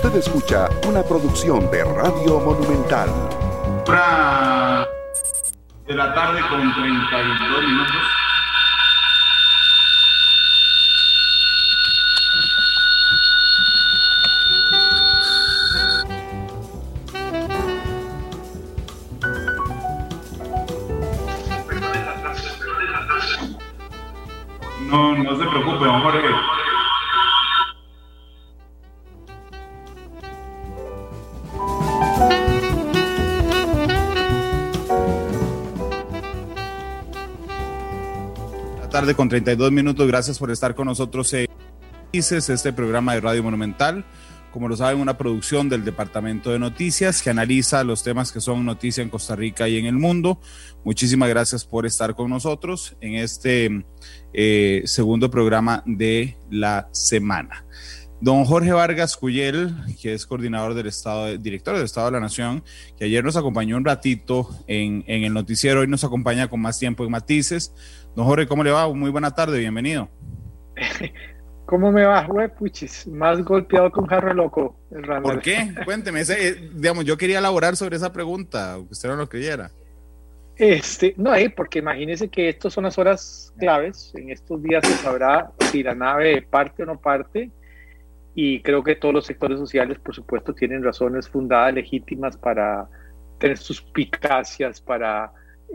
Usted escucha una producción de Radio Monumental. Hora de la tarde con 32 minutos. No se preocupe, don Jorge. Tarde con 32 minutos, gracias por estar con nosotros en este programa de Radio Monumental. Como lo saben, una producción del Departamento de Noticias que analiza los temas que son noticia en Costa Rica y en el mundo. Muchísimas gracias por estar con nosotros en este segundo programa de la semana. Don Jorge Vargas Cuyel, que es coordinador del Estado, director del Estado de la Nación, que ayer nos acompañó un ratito en el noticiero, hoy nos acompaña con más tiempo en Matices. Don Jorge, ¿cómo le va? Muy buena tarde, bienvenido. ¿Cómo me va, puchis? Más golpeado que un jarro loco, el Randall. ¿Por qué? Cuénteme, digamos, yo quería elaborar sobre esa pregunta, aunque usted no lo creyera. No, porque imagínese que estas son las horas claves. En estos días se sabrá si la nave parte o no parte, y creo que todos los sectores sociales, por supuesto, tienen razones fundadas, legítimas para tener suspicacias, para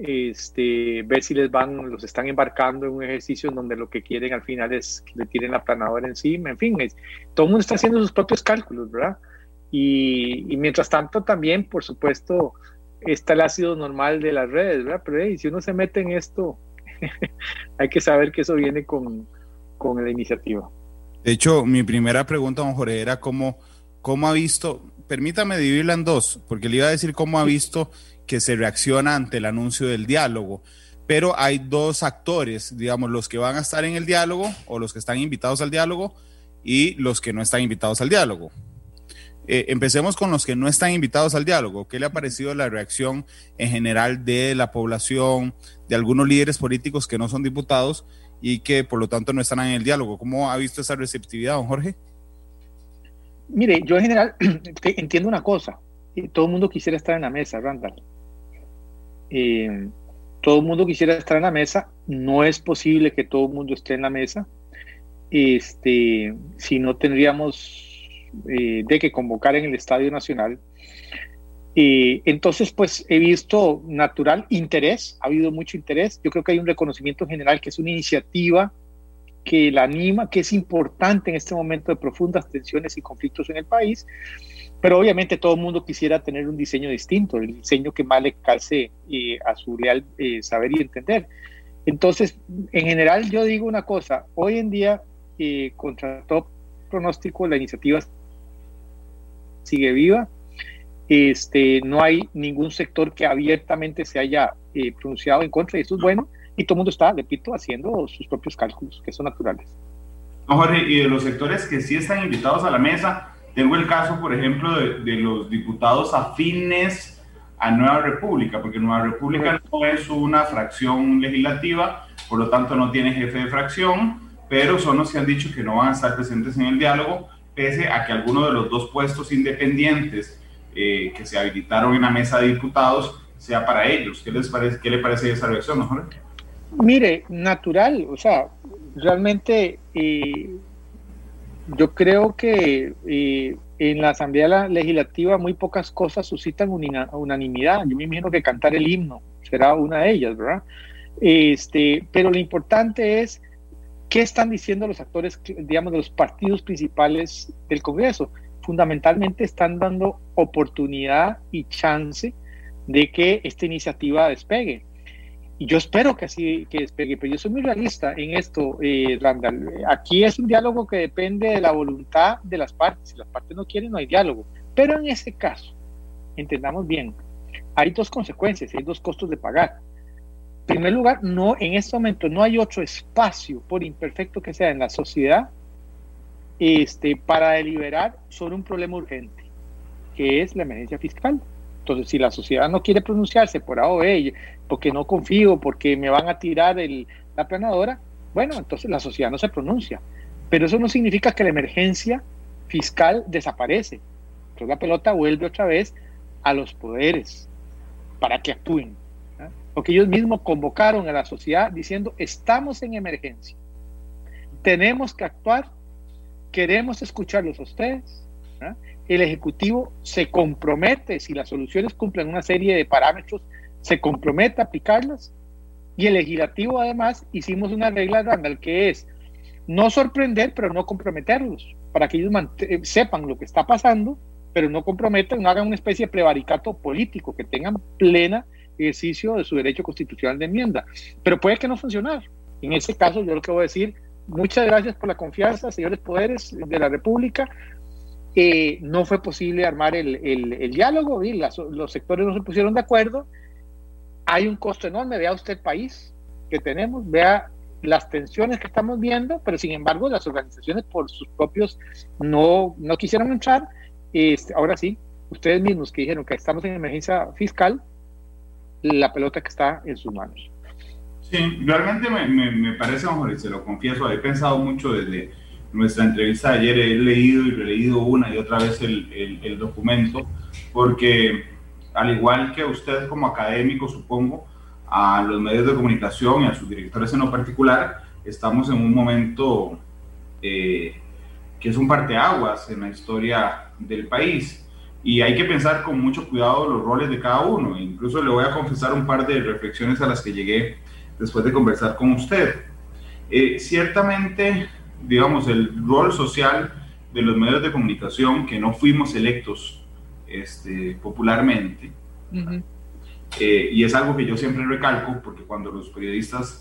ver si los están embarcando en un ejercicio en donde lo que quieren al final es que le tiren la planadora encima. En fin, todo el mundo está haciendo sus propios cálculos, ¿verdad? Y mientras tanto también, por supuesto, está el ácido normal de las redes, ¿verdad? Pero si uno se mete en esto, hay que saber que eso viene con la iniciativa. De hecho, mi primera pregunta, don Jorge, era cómo ha visto, permítame dividirla en dos, porque le iba a decir cómo ha visto que se reacciona ante el anuncio del diálogo, pero hay dos actores, digamos, los que van a estar en el diálogo o los que están invitados al diálogo y los que no están invitados al diálogo. Empecemos con los que no están invitados al diálogo. ¿Qué le ha parecido la reacción en general de la población, de algunos líderes políticos que no son diputados y que por lo tanto no están en el diálogo? ¿Cómo ha visto esa receptividad, don Jorge? Mire, yo en general entiendo una cosa. Todo el mundo quisiera estar en la mesa, Randall. Todo el mundo quisiera estar en la mesa. No es posible que todo el mundo esté en la mesa. Si no tendríamos de que convocar en el Estadio Nacional. Entonces, pues he visto natural interés, ha habido mucho interés. Yo creo que hay un reconocimiento general que es una iniciativa que la anima, que es importante en este momento de profundas tensiones y conflictos en el país, pero obviamente todo el mundo quisiera tener un diseño distinto, el diseño que más le calce a su real saber y entender. Entonces, en general yo digo una cosa, hoy en día, contra todo pronóstico, la iniciativa sigue viva. No hay ningún sector que abiertamente se haya pronunciado en contra, y eso es bueno, y todo el mundo está, repito, haciendo sus propios cálculos, que son naturales. No, Jorge, y de los sectores que sí están invitados a la mesa, tengo el caso, por ejemplo, de los diputados afines a Nueva República, porque Nueva República no es una fracción legislativa, por lo tanto no tiene jefe de fracción, pero son los que han dicho que no van a estar presentes en el diálogo, pese a que alguno de los dos puestos independientes que se habilitaron en la mesa de diputados sea para ellos. ¿Qué les parece? ¿Qué le parece esa reacción, mejor? Mire, natural, o sea, realmente yo creo que en la Asamblea Legislativa muy pocas cosas suscitan unanimidad. Yo me imagino que cantar el himno será una de ellas, ¿verdad? Pero lo importante es qué están diciendo los actores, digamos, de los partidos principales del Congreso. Fundamentalmente están dando oportunidad y chance de que esta iniciativa despegue. Y yo espero que así que despegue, pero yo soy muy realista en esto, Randall. Aquí es un diálogo que depende de la voluntad de las partes. Si las partes no quieren, no hay diálogo. Pero en ese caso, entendamos bien, hay dos consecuencias, hay dos costos de pagar. En primer lugar, en este momento no hay otro espacio, por imperfecto que sea en la sociedad, para deliberar sobre un problema urgente, que es la emergencia fiscal. Entonces, si la sociedad no quiere pronunciarse por A o B, porque no confío, porque me van a tirar la planadora, bueno, entonces la sociedad no se pronuncia. Pero eso no significa que la emergencia fiscal desaparece. Entonces la pelota vuelve otra vez a los poderes para que actúen, ¿no? Porque ellos mismos convocaron a la sociedad diciendo, estamos en emergencia, tenemos que actuar, queremos escucharlos a ustedes, ¿no? El Ejecutivo se compromete, si las soluciones cumplen una serie de parámetros, se compromete a aplicarlas, y el Legislativo además hicimos una regla, Randall, que es no sorprender, pero no comprometerlos, para que ellos sepan lo que está pasando, pero no comprometan, no hagan una especie de prevaricato político, que tengan plena ejercicio de su derecho constitucional de enmienda. Pero puede que no funcione. En ese caso, yo lo que voy a decir, muchas gracias por la confianza, señores poderes de la República. No fue posible armar el diálogo, y los sectores no se pusieron de acuerdo. Hay un costo enorme, vea usted el país que tenemos, vea las tensiones que estamos viendo, pero sin embargo las organizaciones por sus propios no quisieron entrar. Ahora sí, ustedes mismos que dijeron que estamos en emergencia fiscal, la pelota que está en sus manos. Sí, realmente me parece, mejor, y se lo confieso, he pensado mucho desde nuestra entrevista de ayer, he leído y releído una y otra vez el documento, porque al igual que usted como académico, supongo, a los medios de comunicación y a sus directores en lo particular, estamos en un momento que es un parteaguas en la historia del país, y hay que pensar con mucho cuidado los roles de cada uno. Incluso le voy a confesar un par de reflexiones a las que llegué después de conversar con usted. Ciertamente, digamos, el rol social de los medios de comunicación, que no fuimos electos popularmente, y es algo que yo siempre recalco, porque cuando los periodistas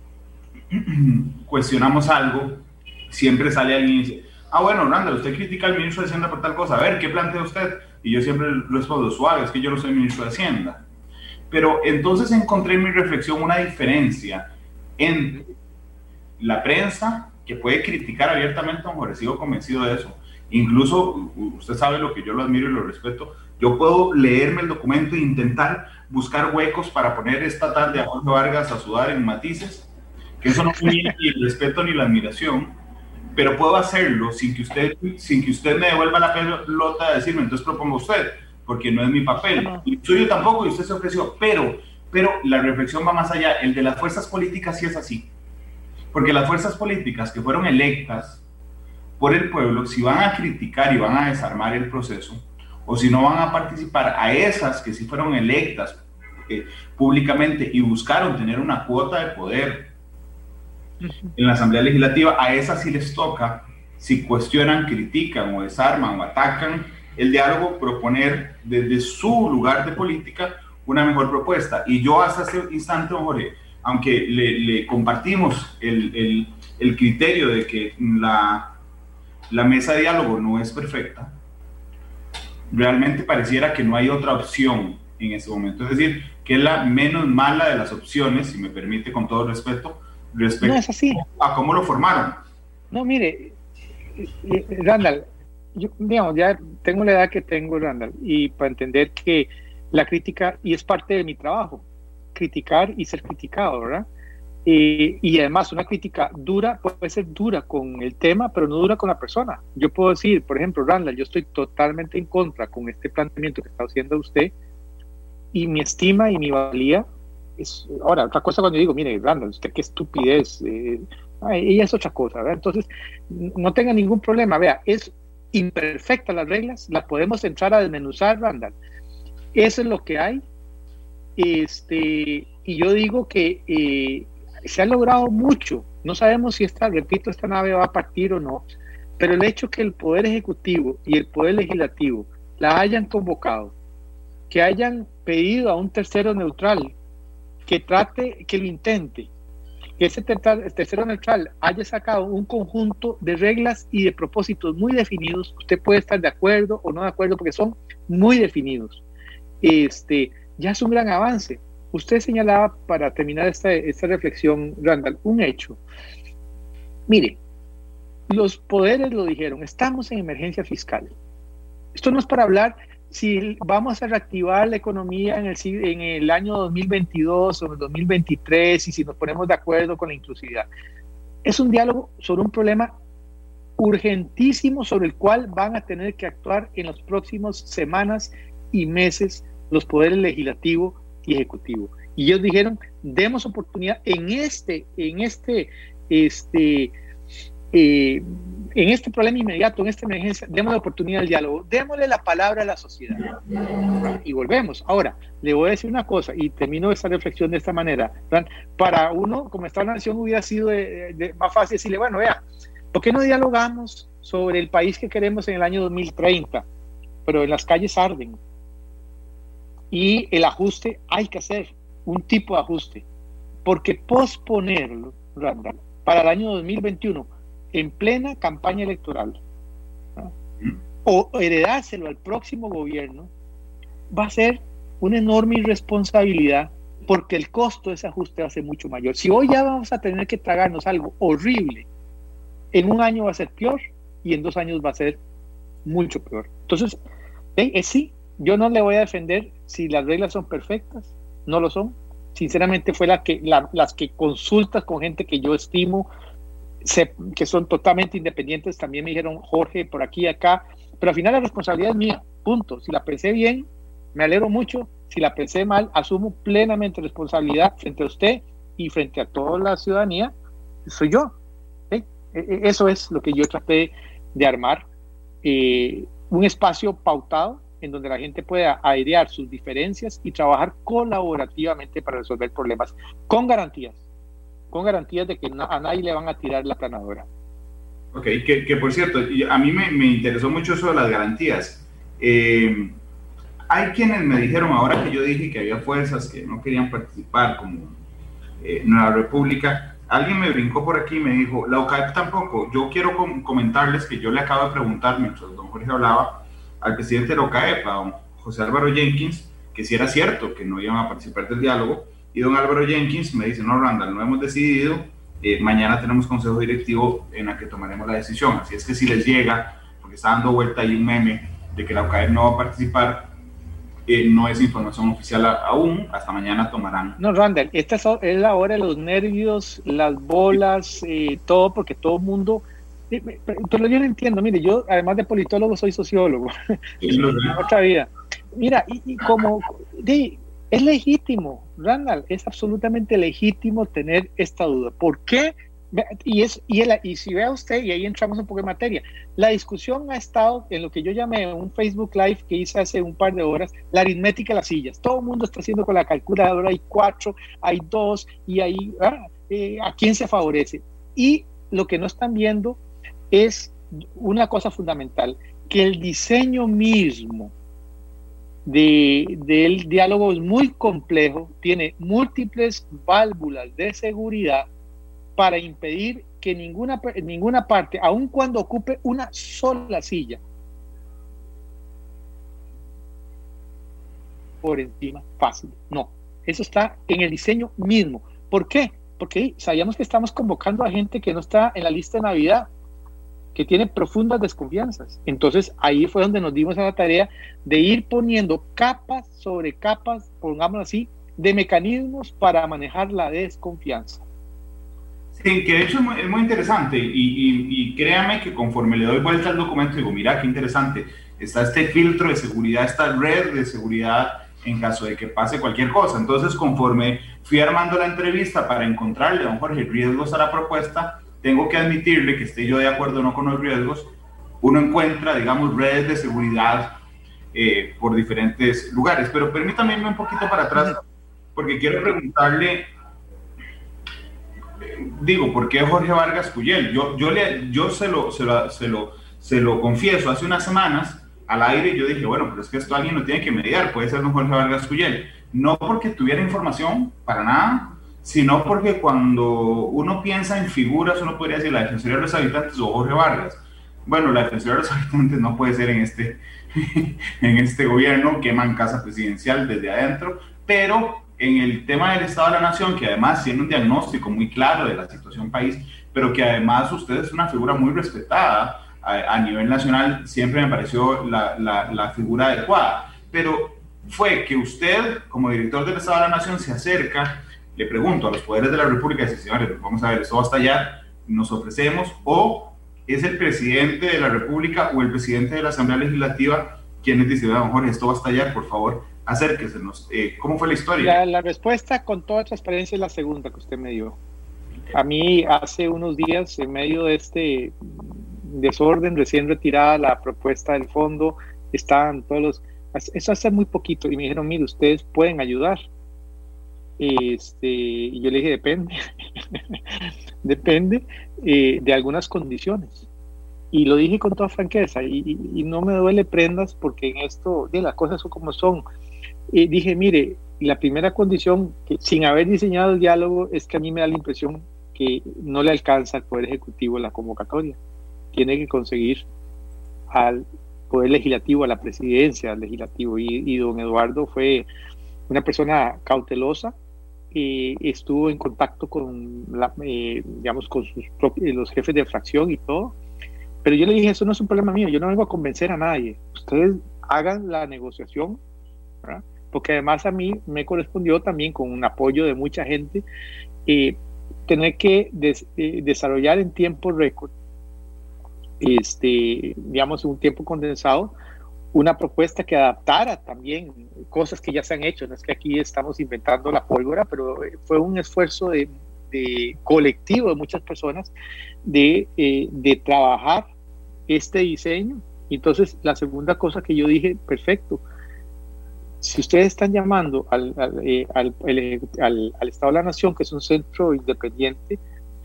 cuestionamos algo, siempre sale alguien y dice, bueno, Randall, usted critica al ministro de Hacienda por tal cosa, a ver, ¿qué plantea usted? Y yo siempre respondo, suave, es que yo no soy ministro de Hacienda. Pero entonces encontré en mi reflexión una diferencia entre la prensa, que puede criticar abiertamente, mejor, sigo convencido de eso. Incluso, usted sabe lo que yo lo admiro y lo respeto, yo puedo leerme el documento e intentar buscar huecos para poner esta tarde a Jorge Vargas a sudar en matices, que eso no es ni el respeto ni la admiración, pero puedo hacerlo sin que usted me devuelva la pelota de decirme, entonces proponga usted, porque no es mi papel, y suyo tampoco, y usted se ofreció, pero la reflexión va más allá. El de las fuerzas políticas sí es así, porque las fuerzas políticas que fueron electas por el pueblo, si van a criticar y van a desarmar el proceso, o si no van a participar, a esas que sí fueron electas públicamente y buscaron tener una cuota de poder en la Asamblea Legislativa, a esas sí les toca, si cuestionan, critican o desarman o atacan el diálogo, proponer desde su lugar de política una mejor propuesta. Y yo hasta ese instante, don Jorge, aunque le compartimos el criterio de que la mesa de diálogo no es perfecta, realmente pareciera que no hay otra opción en ese momento, es decir, que es la menos mala de las opciones, si me permite, con todo respeto no es así. A cómo lo formaron. No, mire, Randall, yo, digamos, ya tengo la edad que tengo, Randall, y para entender que la crítica, y es parte de mi trabajo, criticar y ser criticado, ¿verdad? Y además una crítica dura puede ser dura con el tema, pero no dura con la persona. Yo puedo decir, por ejemplo, Randall, yo estoy totalmente en contra con este planteamiento que está haciendo usted, y mi estima y mi valía es, ahora, otra cosa cuando yo digo, mire, Randall, usted qué estupidez, ella es otra cosa, ¿verdad? Entonces, no tenga ningún problema, vea, es imperfecta las reglas, las podemos entrar a desmenuzar, Randall. Eso es lo que hay, y yo digo que se ha logrado mucho. No sabemos si esta nave va a partir o no, pero el hecho que el Poder Ejecutivo y el Poder Legislativo la hayan convocado, que hayan pedido a un tercero neutral que lo intente, que ese tercero neutral haya sacado un conjunto de reglas y de propósitos muy definidos. Usted puede estar de acuerdo o no de acuerdo, porque son muy definidos. Ya es un gran avance. Usted señalaba, para terminar esta reflexión, Randall, un hecho. Mire, los poderes lo dijeron, estamos en emergencia fiscal. Esto no es para hablar si vamos a reactivar la economía en el año 2022 o en el 2023, y si nos ponemos de acuerdo con la inclusividad. Es un diálogo sobre un problema urgentísimo sobre el cual van a tener que actuar en las próximas semanas y meses los poderes legislativo y ejecutivo. Y ellos dijeron, demos oportunidad en este problema inmediato, en esta emergencia, démosle oportunidad al diálogo, démosle la palabra a la sociedad. Y volvemos. Ahora, le voy a decir una cosa, y termino esta reflexión de esta manera. Para uno, como Estado de la Nación, hubiera sido más fácil decirle, bueno, vea, ¿por qué no dialogamos sobre el país que queremos en el año 2030? Pero en las calles arden. Y el ajuste hay que hacer, un tipo de ajuste. Porque posponerlo, Randall, para el año 2021, en plena campaña electoral, ¿no? O heredárselo al próximo gobierno, va a ser una enorme irresponsabilidad, porque el costo de ese ajuste va a ser mucho mayor. Si hoy ya vamos a tener que tragarnos algo horrible, en un año va a ser peor y en 2 años va a ser mucho peor. Entonces, sí, yo no le voy a defender si las reglas son perfectas, no lo son. Sinceramente fue las que consultas con gente que yo estimo, que son totalmente independientes, también me dijeron, Jorge, por aquí y acá, pero al final la responsabilidad es mía, punto. Si la pensé bien, me alegro mucho. Si la pensé mal, asumo plenamente responsabilidad frente a usted y frente a toda la ciudadanía, soy yo. Eso es lo que yo traté de armar, un espacio pautado en donde la gente pueda airear sus diferencias y trabajar colaborativamente para resolver problemas, con garantías de que a nadie le van a tirar la planadora. Ok, que por cierto, a mí me interesó mucho eso de las garantías. Hay quienes me dijeron, ahora que yo dije que había fuerzas que no querían participar, como Nueva República, alguien me brincó por aquí y me dijo, la OCAEP tampoco. Yo quiero comentarles que yo le acabo de preguntar, mientras don Jorge hablaba, al presidente de la OCAEP, a don José Álvaro Jenkins, que si era cierto que no iban a participar del diálogo, y don Álvaro Jenkins me dice, no, Randall, no hemos decidido, mañana tenemos consejo directivo en la que tomaremos la decisión, así es que si les llega, porque está dando vuelta ahí un meme de que la OCAEP no va a participar, no es información oficial aún, hasta mañana tomarán. No, Randall, esta es la hora de los nervios, las bolas, todo, porque todo el mundo... Pero yo no entiendo, mire, yo además de politólogo soy sociólogo, en otra vida. Mira, y como es legítimo, Randall, es absolutamente legítimo tener esta duda. ¿Por qué? Y si vea usted, y ahí entramos un poco en materia, la discusión ha estado en lo que yo llamé un Facebook Live que hice hace un par de horas, la aritmética de las sillas. Todo el mundo está haciendo con la calculadora, hay 4, hay 2, y ahí, ¿a quién se favorece? Y lo que no están viendo es una cosa fundamental, que el diseño mismo del diálogo es muy complejo, tiene múltiples válvulas de seguridad para impedir que ninguna parte, aun cuando ocupe una sola silla, por encima fácil. No, eso está en el diseño mismo. ¿Por qué? Porque sabíamos que estamos convocando a gente que no está en la lista de Navidad, que tiene profundas desconfianzas. Entonces ahí fue donde nos dimos a la tarea de ir poniendo capas sobre capas, pongámoslo así, de mecanismos para manejar la desconfianza. Sí, que de hecho es muy interesante y créame que conforme le doy vuelta al documento digo, mira qué interesante, está este filtro de seguridad, esta red de seguridad en caso de que pase cualquier cosa. Entonces conforme fui armando la entrevista para encontrarle a don Jorge riesgos a la propuesta, tengo que admitirle que esté yo de acuerdo o no con los riesgos, uno encuentra, digamos, redes de seguridad por diferentes lugares. Pero permítame irme un poquito para atrás, porque quiero preguntarle, ¿por qué Jorge Vargas Cuyel? Yo se lo confieso, hace unas semanas, al aire, yo dije, bueno, pero es que esto alguien lo tiene que mediar, puede ser don Jorge Vargas Cuyel. No porque tuviera información, para nada, sino porque cuando uno piensa en figuras, uno podría decir la Defensoría de los Habitantes o Jorge Vargas. Bueno, la Defensoría de los Habitantes no puede ser en este gobierno, queman casa presidencial desde adentro, pero en el tema del Estado de la Nación, que además tiene un diagnóstico muy claro de la situación país, pero que además usted es una figura muy respetada a nivel nacional, siempre me pareció la figura adecuada. Pero fue que usted, como director del Estado de la Nación, se acerca, le pregunto a los poderes de la República, y dice, señores, vamos a ver, esto va a estallar, nos ofrecemos, o ¿es el presidente de la República o el presidente de la Asamblea Legislativa quienes dicen, Jorge, esto va a estallar, por favor, acérquesenos? ¿Cómo fue la historia? La respuesta con toda transparencia es la segunda que usted me dio. A mí hace unos días, en medio de este desorden, recién retirada la propuesta del fondo, estaban todos los... Eso hace muy poquito, y me dijeron, mire, ustedes pueden ayudar. Y yo le dije, depende, depende de algunas condiciones. Y lo dije con toda franqueza, y no me duele prendas, porque en esto, las cosas son como son. Dije, mire, la primera condición, que sin haber diseñado el diálogo, es que a mí me da la impresión que no le alcanza al Poder Ejecutivo la convocatoria. Tiene que conseguir al Poder Legislativo, a la presidencia del Legislativo, y don Eduardo fue una persona cautelosa, estuvo en contacto con, digamos, con los jefes de fracción y todo, pero yo le dije, eso no es un problema mío, yo no vengo a convencer a nadie, ustedes hagan la negociación, ¿verdad? Porque además a mí me correspondió también, con un apoyo de mucha gente, tener que desarrollar en tiempo récord, digamos, un tiempo condensado, una propuesta que adaptara también cosas que ya se han hecho. No es que aquí estamos inventando la pólvora, pero fue un esfuerzo de colectivo de muchas personas de trabajar este diseño. Entonces, la segunda cosa que yo dije, perfecto, si ustedes están llamando al Estado de la Nación, que es un centro independiente,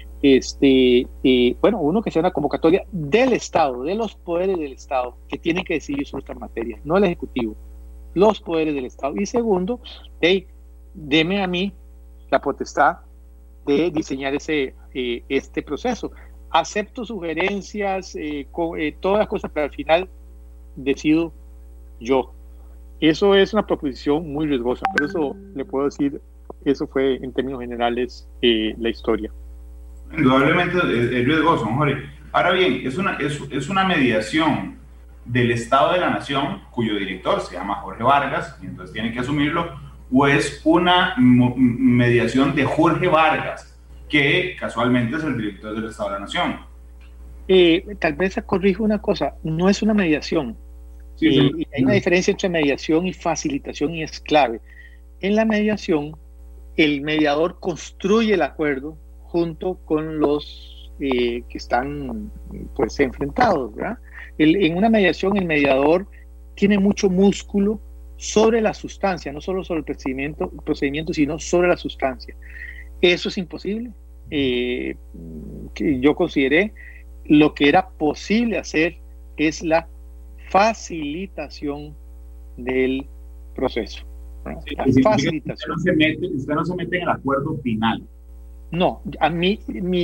bueno, uno, que sea una convocatoria del Estado, de los poderes del Estado, que tienen que decidir sobre esta materia, no el Ejecutivo, los poderes del Estado. Y segundo, deme a mí la potestad de diseñar este proceso. Acepto sugerencias, todas las cosas, pero al final decido yo. Eso es una proposición muy riesgosa, pero eso le puedo decir, eso fue en términos generales la historia. Indudablemente es riesgoso, Jorge. Ahora bien, es una mediación del Estado de la Nación, cuyo director se llama Jorge Vargas, y entonces tiene que asumirlo, o es una mediación de Jorge Vargas, que casualmente es el director del Estado de la Nación. Tal vez corrijo una cosa, no es una mediación. Sí. Y hay una diferencia entre mediación y facilitación, y es clave. En la mediación, el mediador construye el acuerdo junto con los que están pues enfrentados, ¿verdad? En una mediación, el mediador tiene mucho músculo sobre la sustancia, no solo sobre el procedimiento, sino sobre la sustancia. Eso es imposible. Que yo consideré, lo que era posible hacer es la facilitación del proceso, ¿no? Sí, la facilitación. Usted no se mete en el acuerdo final. No, a mí,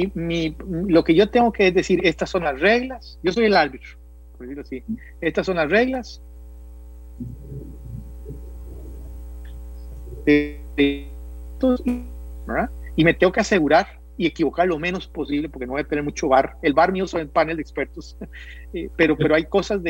lo que yo tengo que decir, estas son las reglas, yo soy el árbitro, por decirlo así, estas son las reglas, ¿verdad? Y me tengo que asegurar y equivocar lo menos posible, porque no voy a tener mucho VAR. El VAR mío son el panel de expertos, pero hay cosas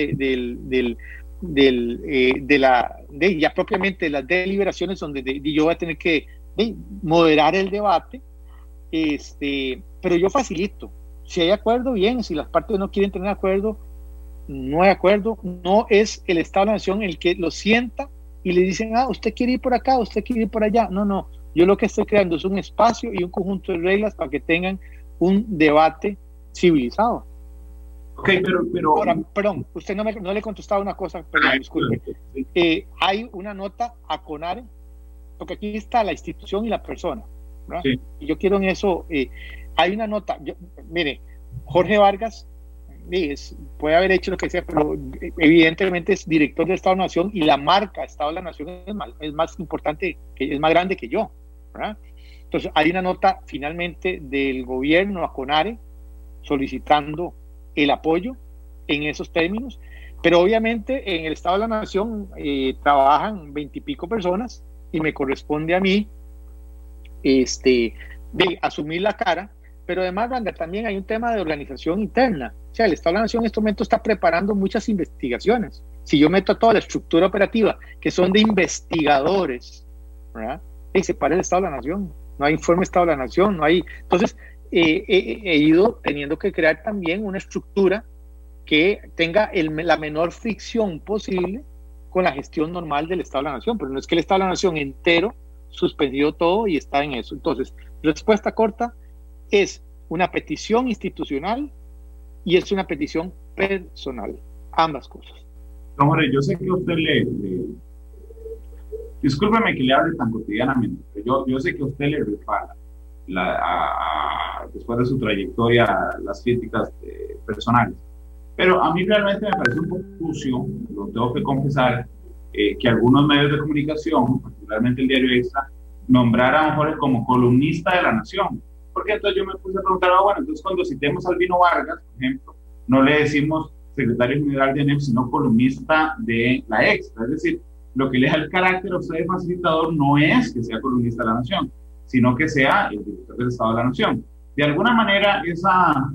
ya propiamente de las deliberaciones donde yo voy a tener que moderar el debate, pero yo facilito. Si hay acuerdo, bien. Si las partes no quieren tener acuerdo, no hay acuerdo. No es el Estado de la Nación el que lo sienta y le dicen, usted quiere ir por acá, usted quiere ir por allá. No. Yo lo que estoy creando es un espacio y un conjunto de reglas para que tengan un debate civilizado. Ok, pero... Ahora, perdón, usted no le contestaba una cosa, perdón, disculpe. Hay una nota a CONARE, porque aquí está la institución y la persona, ¿verdad? Sí. Y yo quiero en eso, hay una nota, mire, Jorge Vargas puede haber hecho lo que sea, pero evidentemente es director del Estado de la Nación, y la marca Estado de la Nación es más importante, es más grande que yo, ¿verdad? Entonces hay una nota finalmente del gobierno a CONARE solicitando el apoyo en esos términos, pero obviamente en el Estado de la Nación trabajan 20 y pico personas, y me corresponde a mí de asumir la cara. Pero además, Ranga, también hay un tema de organización interna. O sea, el Estado de la Nación en este momento está preparando muchas investigaciones. Si yo meto toda la estructura operativa, que son de investigadores, ¿verdad? Y se para el Estado de la Nación. No hay informe Estado de la Nación, no hay... Entonces, he ido teniendo que crear también una estructura que tenga la menor fricción posible con la gestión normal del Estado de la Nación, pero no es que el Estado de la Nación entero suspendió todo y está en eso. Entonces, respuesta corta es una petición institucional y es una petición personal, ambas cosas. Don Jorge, yo sé que usted discúlpeme que le hable tan cotidianamente, pero yo sé que a usted le resbala después de su trayectoria las críticas personales. Pero a mí realmente me parece un poco sucio, lo tengo que confesar, que algunos medios de comunicación, particularmente el diario Extra, nombraran a Jorge como columnista de la Nación. Porque entonces yo me puse a preguntar, bueno, entonces cuando citemos a Albino Vargas, por ejemplo, no le decimos secretario general de ANEP, sino columnista de la Extra. Es decir, lo que le da el carácter a usted de facilitador no es que sea columnista de la Nación, sino que sea el director del Estado de la Nación. De alguna manera, esa...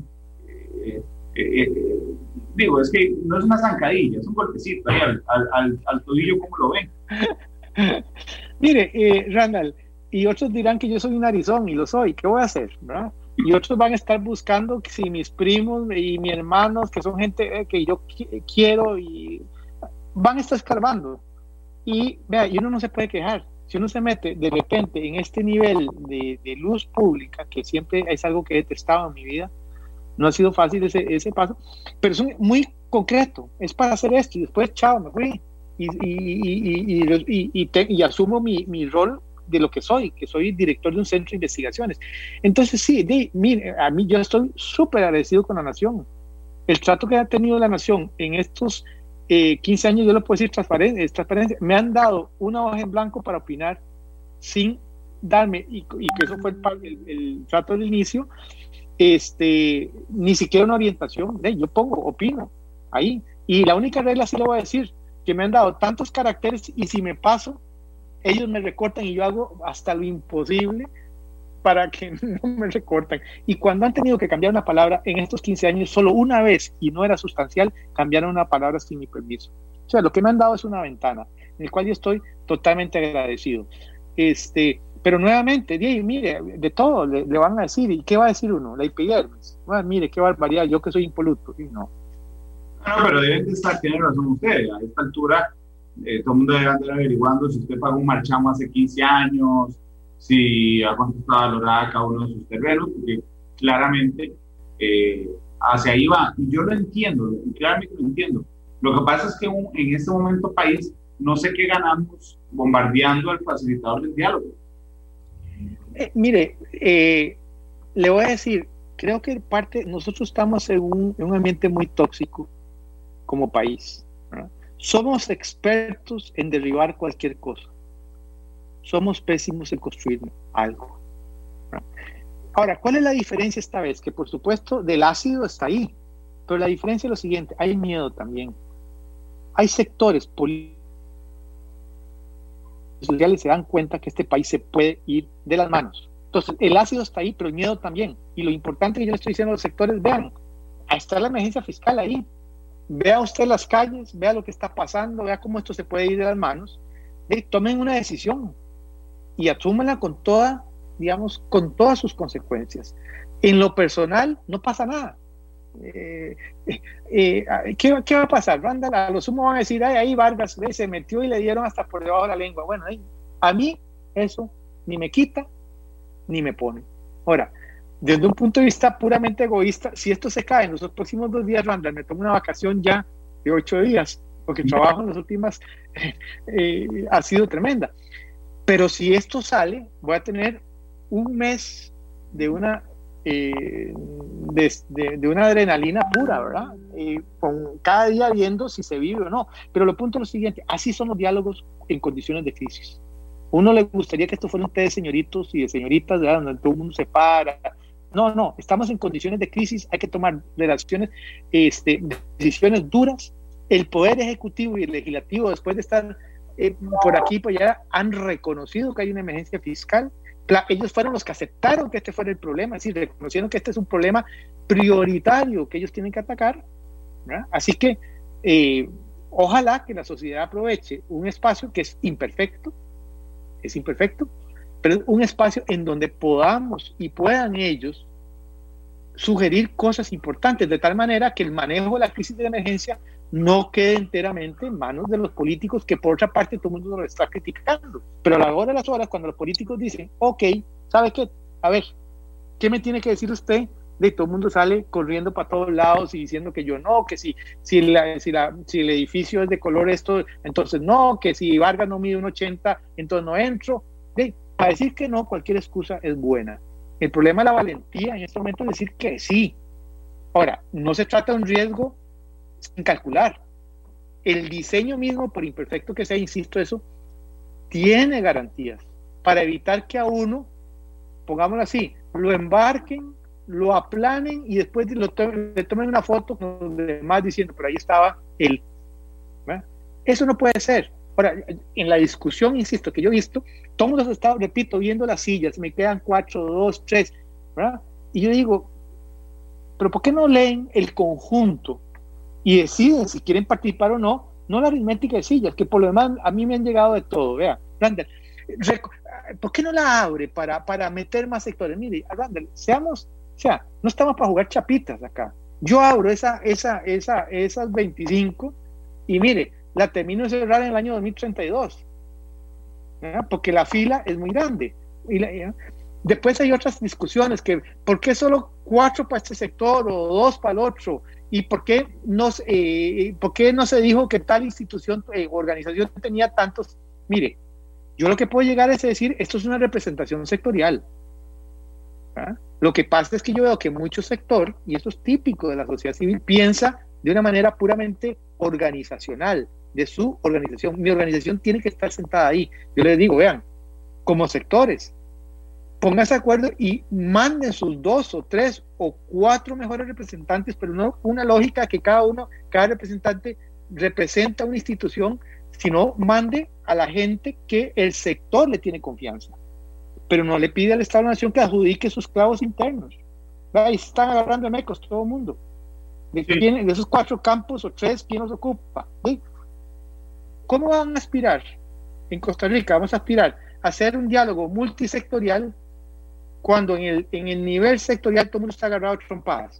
digo, es que no es una zancadilla, es un golpecito ahí al tobillo, ¿cómo lo ven? Mire, Randall, y otros dirán que yo soy un narizón, y lo soy, ¿qué voy a hacer? ¿Verdad? Y otros van a estar buscando que si mis primos y mis hermanos, que son gente que yo quiero, y van a estar escarbando. Y vea, y uno no se puede quejar. Si uno se mete de repente en este nivel de luz pública, que siempre es algo que he detestado en mi vida, no ha sido fácil ese paso, pero es muy concreto, es para hacer esto y después chao, me fui y asumo mi rol de lo que soy director de un centro de investigaciones. Entonces sí, mire, a mí yo estoy súper agradecido con la Nación. El trato que ha tenido la Nación en estos 15 años, yo lo puedo decir transparencia, me han dado una hoja en blanco para opinar sin darme, y que eso fue el trato del inicio, ni siquiera una orientación, yo opino ahí, y la única regla sí le voy a decir, que me han dado tantos caracteres y si me paso, ellos me recortan y yo hago hasta lo imposible para que no me recortan. Y cuando han tenido que cambiar una palabra en estos 15 años, solo una vez, y no era sustancial, cambiaron una palabra sin mi permiso. O sea, lo que me han dado es una ventana, en la cual yo estoy totalmente agradecido. Pero nuevamente, mire, de todo le van a decir, ¿y qué va a decir uno? La epidermis. Bueno, mire, qué barbaridad, yo que soy impoluto. No. No, pero deben de estar, tiene razón usted, a esta altura todo el mundo debe andar averiguando si usted pagó un marchamo hace 15 años, si a cuánto está valorada cada uno de sus terrenos, porque claramente hacia ahí va. Y yo lo entiendo, claramente lo entiendo. Lo que pasa es que en este momento país, no sé qué ganamos bombardeando al facilitador del diálogo. Mire, le voy a decir, creo que nosotros estamos en un ambiente muy tóxico como país, ¿verdad? Somos expertos en derribar cualquier cosa. Somos pésimos en construir algo, ¿verdad? Ahora, ¿cuál es la diferencia esta vez? Que por supuesto del ácido está ahí, pero la diferencia es lo siguiente, hay miedo también. Hay sectores políticos sociales se dan cuenta que este país se puede ir de las manos. Entonces, el ácido está ahí, pero el miedo también. Y lo importante que yo le estoy diciendo a los sectores, vean, ahí está la emergencia fiscal ahí. Vea usted las calles, vea lo que está pasando, vea cómo esto se puede ir de las manos. Tomen una decisión y asúmenla con todas sus consecuencias. En lo personal, no pasa nada. ¿Qué va a pasar? Randall, a lo sumo van a decir, ahí Vargas se metió y le dieron hasta por debajo de la lengua. Bueno, a mí eso ni me quita ni me pone. Ahora, desde un punto de vista puramente egoísta, si esto se cae en los próximos 2 días, Randall, me tomo una vacación ya de 8 días, porque el trabajo en las últimas ha sido tremenda. Pero si esto sale, voy a tener un mes de una de una adrenalina pura, ¿verdad? Con cada día viendo si se vive o no. Pero lo punto es lo siguiente, así son los diálogos en condiciones de crisis. Uno le gustaría que esto fuera un té de señoritos y de señoritas, ¿verdad? Donde todo el mundo se para. No, estamos en condiciones de crisis, hay que tomar decisiones duras. El Poder Ejecutivo y el Legislativo, después de estar por aquí y por allá, han reconocido que hay una emergencia fiscal. Ellos fueron los que aceptaron que este fuera el problema, es decir, reconocieron que este es un problema prioritario que ellos tienen que atacar, ¿verdad? Así que ojalá que la sociedad aproveche un espacio que es imperfecto, pero es un espacio en donde podamos y puedan ellos sugerir cosas importantes, de tal manera que el manejo de la crisis de emergencia no quede enteramente en manos de los políticos, que por otra parte todo el mundo lo está criticando. Pero a la hora de las horas, cuando los políticos dicen, ok, ¿sabe qué? A ver, ¿qué me tiene que decir usted? De todo el mundo sale corriendo para todos lados y diciendo que yo no, que si el edificio es de color esto, entonces no, que si Vargas no mide 1,80, entonces no entro. Para decir que no, cualquier excusa es buena. El problema es la valentía en este momento es decir que sí. Ahora, no se trata de un riesgo sin calcular. El diseño mismo, por imperfecto que sea, insisto eso, tiene garantías para evitar que a uno, pongámoslo así, lo embarquen, lo aplanen y después le tomen una foto con los demás diciendo, pero ahí estaba él. ¿Verdad? Eso no puede ser. Ahora, en la discusión, insisto, que yo he visto, todo el mundo está, repito, viendo las sillas, me quedan 4, 2, 3, ¿verdad? Y yo digo, pero ¿por qué no leen el conjunto y deciden si quieren participar o no? No la aritmética de sillas, que por lo demás a mí me han llegado de todo. Vea, Randall, ¿por qué no la abre para meter más sectores? Mire, Randall, no estamos para jugar chapitas acá. Yo abro esas 25 y mire, la termino de cerrar en el año 2032, ¿verdad? Porque la fila es muy grande. Después hay otras discusiones, que ¿por qué solo 4 para este sector o 2 para el otro? ¿Y por qué no se dijo que tal institución o organización tenía tantos? Mire, yo lo que puedo llegar es decir, esto es una representación sectorial, ¿verdad? Lo que pasa es que yo veo que mucho sector, y esto es típico de la sociedad civil, piensa de una manera puramente organizacional, de su organización. Mi organización tiene que estar sentada ahí. Yo les digo, vean, como sectores, pónganse de acuerdo y manden sus 2 o 3 o 4 mejores representantes, pero no una lógica que cada representante representa una institución, sino mande a la gente que el sector le tiene confianza, pero no le pide al Estado de la Nación que adjudique sus clavos internos. Ahí están agarrando mecos todo el mundo. De esos 4 campos o 3, ¿quién los ocupa? ¿Sí? ¿Cómo van a aspirar? En Costa Rica vamos a aspirar a hacer un diálogo multisectorial cuando en el nivel sectorial todo el mundo está agarrado a trompadas.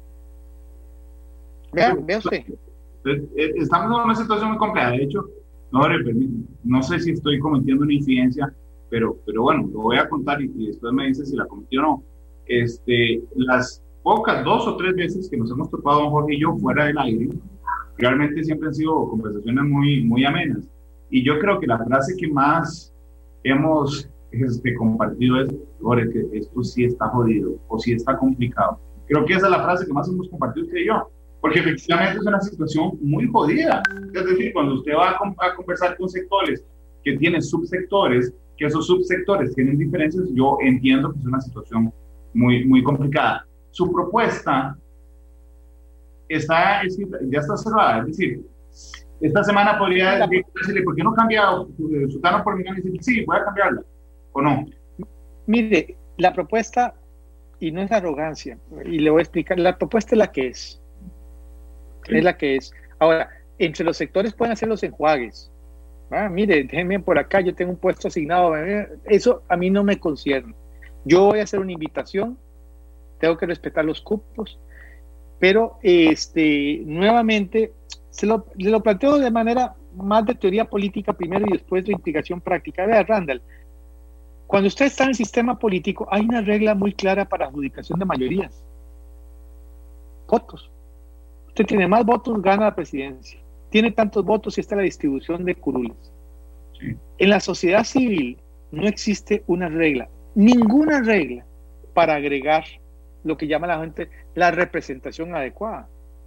Vea usted. Estamos en una situación muy compleja. De hecho, no sé si estoy cometiendo una infidencia, pero bueno, lo voy a contar y después me dice si la cometí o no. Las pocas 2 o 3 veces que nos hemos topado don Jorge y yo fuera del aire, realmente siempre han sido conversaciones muy, muy amenas. Y yo creo que la frase que más hemos compartido es, Jorge, que esto sí está jodido o sí está complicado. Creo que esa es la frase que más hemos compartido usted y yo, porque efectivamente es una situación muy jodida. Es decir, cuando usted va a conversar con sectores que tienen subsectores, que esos subsectores tienen diferencias, yo entiendo que es una situación muy, muy complicada. Su propuesta ya está cerrada, es decir, esta semana podría decirle, ¿por qué no cambia Sutano por Mingán? Y decir, sí, voy a cambiarla, ¿o no? Mire, la propuesta, y no es arrogancia, y le voy a explicar, la propuesta es la que es. Sí. Es la que es. Ahora, entre los sectores pueden hacer los enjuagues. Mire, déjenme por acá, yo tengo un puesto asignado. Eso a mí no me concierne. Yo voy a hacer una invitación, tengo que respetar los cupos, pero nuevamente se lo planteo de manera más de teoría política primero y después de implicación práctica. Vea, Randall, cuando usted está en el sistema político hay una regla muy clara para adjudicación de mayorías. Votos. Usted tiene más votos, gana la presidencia. Tiene tantos votos y está la distribución de curules. Sí. En la sociedad civil no existe una regla, ninguna regla para agregar lo que llama la gente la representación adecuada.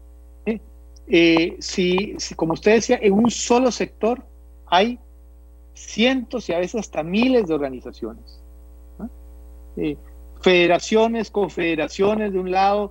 Si como usted decía, en un solo sector hay cientos y a veces hasta miles de organizaciones, federaciones, confederaciones de un lado,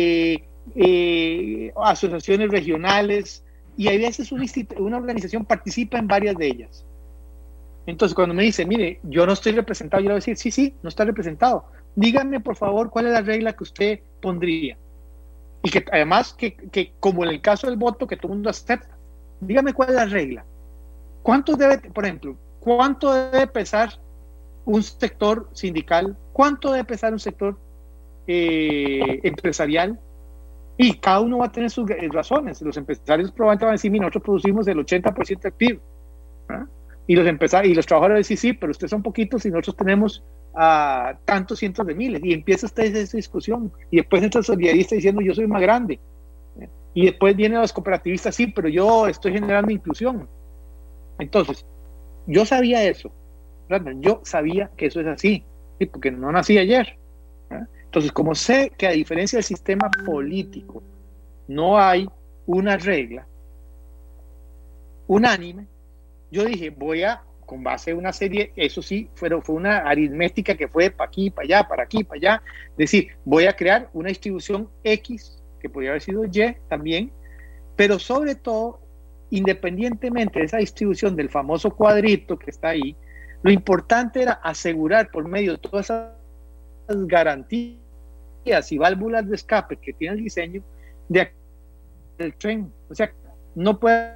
asociaciones regionales, y a veces una organización participa en varias de ellas. Entonces cuando me dice, mire, yo no estoy representado, yo le voy a decir, sí, no está representado. Díganme por favor cuál es la regla que usted pondría. Y que además, que como en el caso del voto que todo el mundo acepta, dígame cuál es la regla. Por ejemplo, cuánto debe pesar un sector sindical? ¿Cuánto debe pesar un sector empresarial, y cada uno va a tener sus razones. Los empresarios probablemente van a decir, mira, nosotros producimos el 80% del PIB, ¿verdad? Y los empresarios y los trabajadores van a decir, sí, pero ustedes son poquitos y nosotros tenemos tantos cientos de miles, y empieza usted esa discusión, y después entra el solidarista diciendo, yo soy más grande, y después vienen los cooperativistas, sí, pero yo estoy generando inclusión. Entonces, yo sabía eso, ¿verdad? Yo sabía que eso es así, ¿sí? Porque no nací ayer, ¿verdad? Entonces, como sé que a diferencia del sistema político no hay una regla unánime, yo dije, con base en una serie, eso sí, fue una aritmética que fue para aquí, para allá, para aquí, para allá, decir, voy a crear una distribución X, que podría haber sido Y también, pero sobre todo, independientemente de esa distribución del famoso cuadrito que está ahí, lo importante era asegurar por medio de todas esas garantías y válvulas de escape que tiene el diseño del tren. O sea, no puede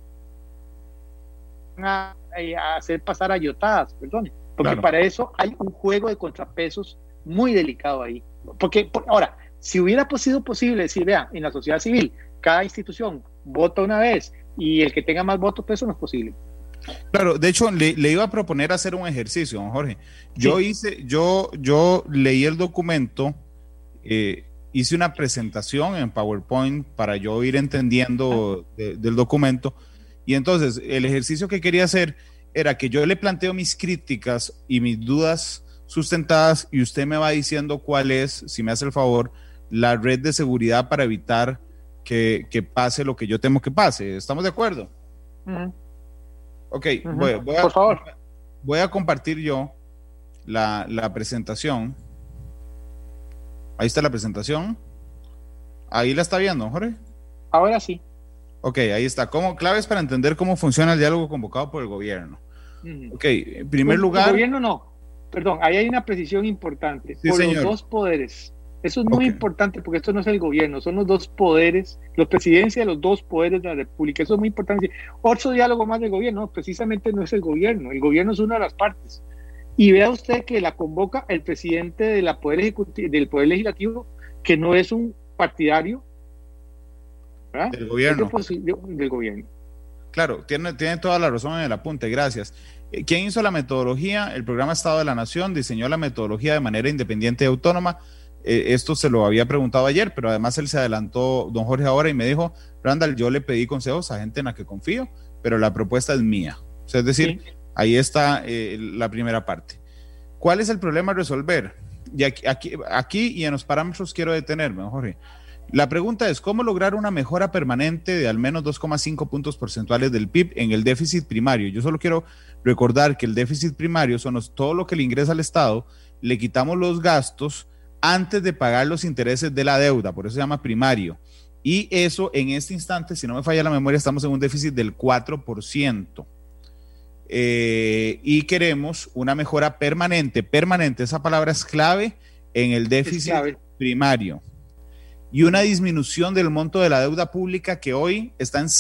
hacer pasar ayotadas, perdón, porque claro, para eso hay un juego de contrapesos muy delicado ahí. Porque ahora, si hubiera sido posible decir, vea, en la sociedad civil, cada institución vota una vez y el que tenga más votos, pues eso no es posible. Claro, de hecho, le iba a proponer hacer un ejercicio, don Jorge. Yo leí el documento, hice una presentación en PowerPoint para yo ir entendiendo del documento, y entonces el ejercicio que quería hacer era que yo le planteo mis críticas y mis dudas sustentadas, y usted me va diciendo cuál es, si me hace el favor, la red de seguridad para evitar que pase lo que yo temo que pase. ¿Estamos de acuerdo? Ok, por favor. Voy a compartir yo la presentación. Ahí está la presentación. Ahí la está viendo, Jorge. Ahora sí. Ok, ahí está. Claves para entender cómo funciona el diálogo convocado por el gobierno. Ok, en primer lugar. El gobierno no. Perdón, ahí hay una precisión importante. Sí, por señor. Los dos poderes. Eso es muy importante porque esto no es el gobierno, son los dos poderes, la presidencia de los dos poderes de la República. Eso es muy importante. Otro diálogo más del gobierno, precisamente no es el gobierno es una de las partes. Y vea usted que la convoca el presidente de la del Poder Legislativo, que no es un partidario, ¿verdad? Del gobierno. Del gobierno. Claro, tiene toda la razón en el apunte, gracias. ¿Quién hizo la metodología? El programa Estado de la Nación diseñó la metodología de manera independiente y autónoma. Esto se lo había preguntado ayer, pero además él se adelantó, don Jorge, ahora, y me dijo, Randall, yo le pedí consejos a gente en la que confío, pero la propuesta es mía. O sea, es decir, sí, ahí está la primera parte. ¿Cuál es el problema a resolver? Y aquí y en los parámetros quiero detenerme, don Jorge. La pregunta es, ¿cómo lograr una mejora permanente de al menos 2,5 puntos porcentuales del PIB en el déficit primario? Yo solo quiero recordar que el déficit primario son todo lo que le ingresa al Estado, le quitamos los gastos antes de pagar los intereses de la deuda, por eso se llama primario. Y eso en este instante, si no me falla la memoria, estamos en un déficit del 4%. Y queremos una mejora permanente, esa palabra es clave en el déficit primario. Y una disminución del monto de la deuda pública que hoy está en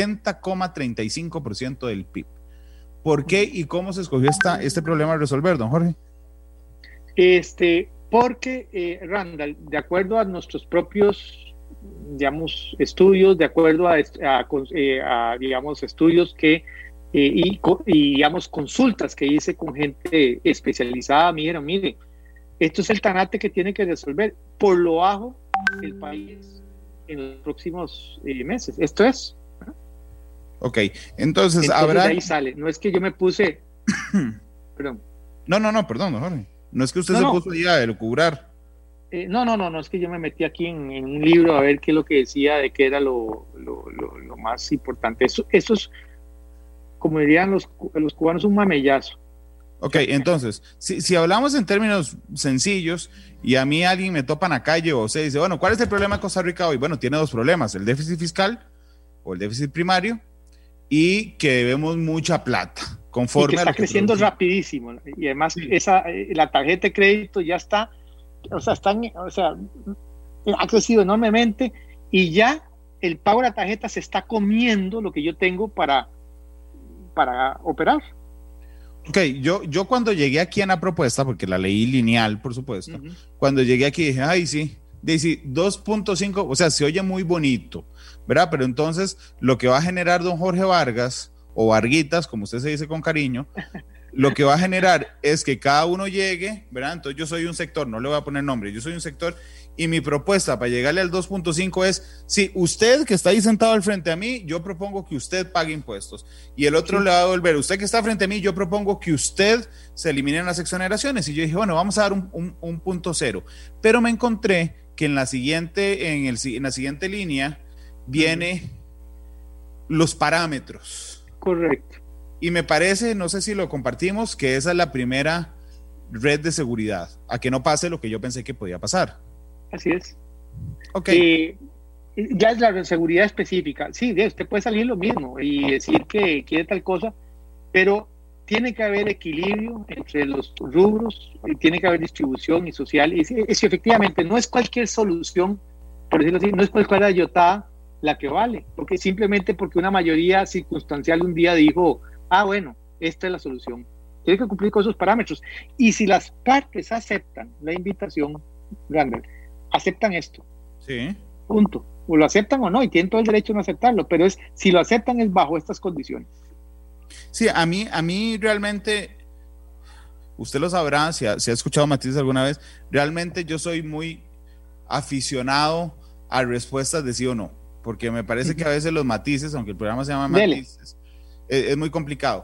70,35% del PIB. ¿Por qué y cómo se escogió este problema a resolver, don Jorge? Porque, Randall, de acuerdo a nuestros propios, digamos, estudios, de acuerdo a digamos, estudios que, y digamos, consultas que hice con gente especializada, me dijeron, mire, esto es el tanate que tiene que resolver por lo bajo el país en los próximos meses. Esto es. Ok, entonces habrá... de ahí sale, no es que yo me puse... Perdón. No, perdón, Jorge. No es que usted se puso ya a elucubrar. No, es que yo me metí aquí en un libro a ver qué es lo que decía de qué era lo más importante. Eso es, como dirían los cubanos, un mamellazo. Ok, entonces, si hablamos en términos sencillos y a mí alguien me topa en la calle o se dice, bueno, ¿cuál es el problema de Costa Rica hoy? Bueno, tiene dos problemas, el déficit fiscal o el déficit primario y que debemos mucha plata. Conforme y que está creciendo rapidísimo y además sí, la tarjeta de crédito ya está, ha crecido enormemente y ya el pago de la tarjeta se está comiendo lo que yo tengo para operar. Ok, yo cuando llegué aquí en la propuesta, porque la leí lineal, por supuesto, cuando llegué aquí dije, ay, sí, dice 2.5, o sea, se oye muy bonito, ¿verdad? Pero entonces lo que va a generar don Jorge Vargas, o Varguitas, como usted se dice con cariño, lo que va a generar es que cada uno llegue, ¿verdad? Entonces yo soy un sector, no le voy a poner nombre, yo soy un sector y mi propuesta para llegarle al 2.5 es, si usted que está ahí sentado al frente a mí, yo propongo que usted pague impuestos y el otro le va a devolver, usted que está frente a mí, yo propongo que usted se eliminen las exoneraciones y yo dije, bueno, vamos a dar un punto cero, pero me encontré que en la siguiente línea viene los parámetros. Correcto. Y me parece, no sé si lo compartimos, que esa es la primera red de seguridad, a que no pase lo que yo pensé que podía pasar. Así es. Ok. Ya es la seguridad específica. Sí, usted puede salir lo mismo y decir que quiere tal cosa, pero tiene que haber equilibrio entre los rubros, y tiene que haber distribución y social. Y si efectivamente no es cualquier solución, por decirlo así, no es cualquier ayotada la que vale, porque simplemente porque una mayoría circunstancial un día dijo, bueno, esta es la solución. Tiene que cumplir con esos parámetros. Y si las partes aceptan la invitación, Randall, aceptan esto. Sí. Punto. O lo aceptan o no, y tienen todo el derecho a no aceptarlo, pero si lo aceptan es bajo estas condiciones. Sí, a mí realmente, usted lo sabrá, si ha escuchado matices alguna vez, realmente yo soy muy aficionado a respuestas de sí o no, porque me parece que a veces los matices, aunque el programa se llama matices, es muy complicado.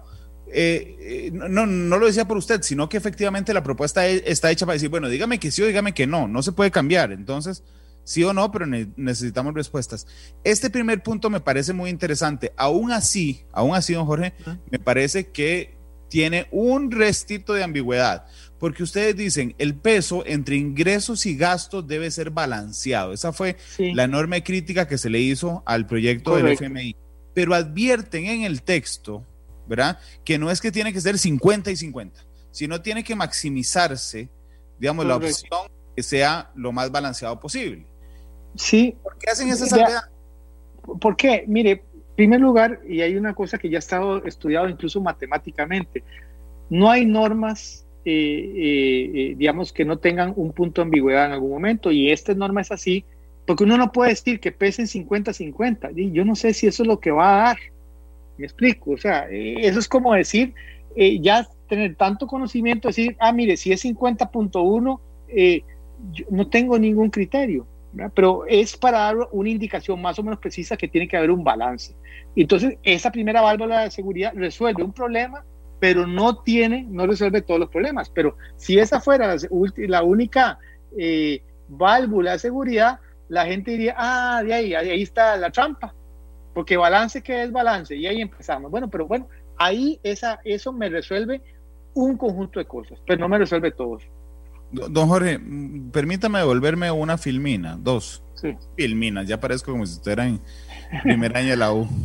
No lo decía por usted, sino que efectivamente la propuesta está hecha para decir, bueno, dígame que sí o dígame que no se puede cambiar, entonces sí o no, pero necesitamos respuestas. Este primer punto me parece muy interesante, aún así, don Jorge, me parece que tiene un restito de ambigüedad, porque ustedes dicen, el peso entre ingresos y gastos debe ser balanceado. Esa fue la enorme crítica que se le hizo al proyecto del FMI, pero advierten en el texto, ¿verdad?, que no es que tiene que ser 50 y 50, sino tiene que maximizarse, digamos, la opción que sea lo más balanceado posible. Sí. ¿Por qué hacen esa salvedad? ¿Por qué? Mire, en primer lugar, y hay una cosa que ya ha estado estudiado incluso matemáticamente, no hay normas, digamos, que no tengan un punto de ambigüedad en algún momento, y esta norma es así, porque uno no puede decir que pesen 50-50, y yo no sé si eso es lo que va a dar. Me explico, o sea, eso es como decir, ya tener tanto conocimiento, decir, mire, si es 50.1, yo no tengo ningún criterio, ¿verdad? Pero es para dar una indicación más o menos precisa que tiene que haber un balance. Entonces, esa primera válvula de seguridad resuelve un problema, pero no resuelve todos los problemas. Pero si esa fuera la única válvula de seguridad, la gente diría, de ahí está la trampa. Porque balance, ¿qué es balance? Y ahí empezamos. Pero ahí eso me resuelve un conjunto de cosas, pero no me resuelve todos. Don Jorge, permítame devolverme una filmina, 2 filminas, ya parezco como si estuviera en primer año de la U.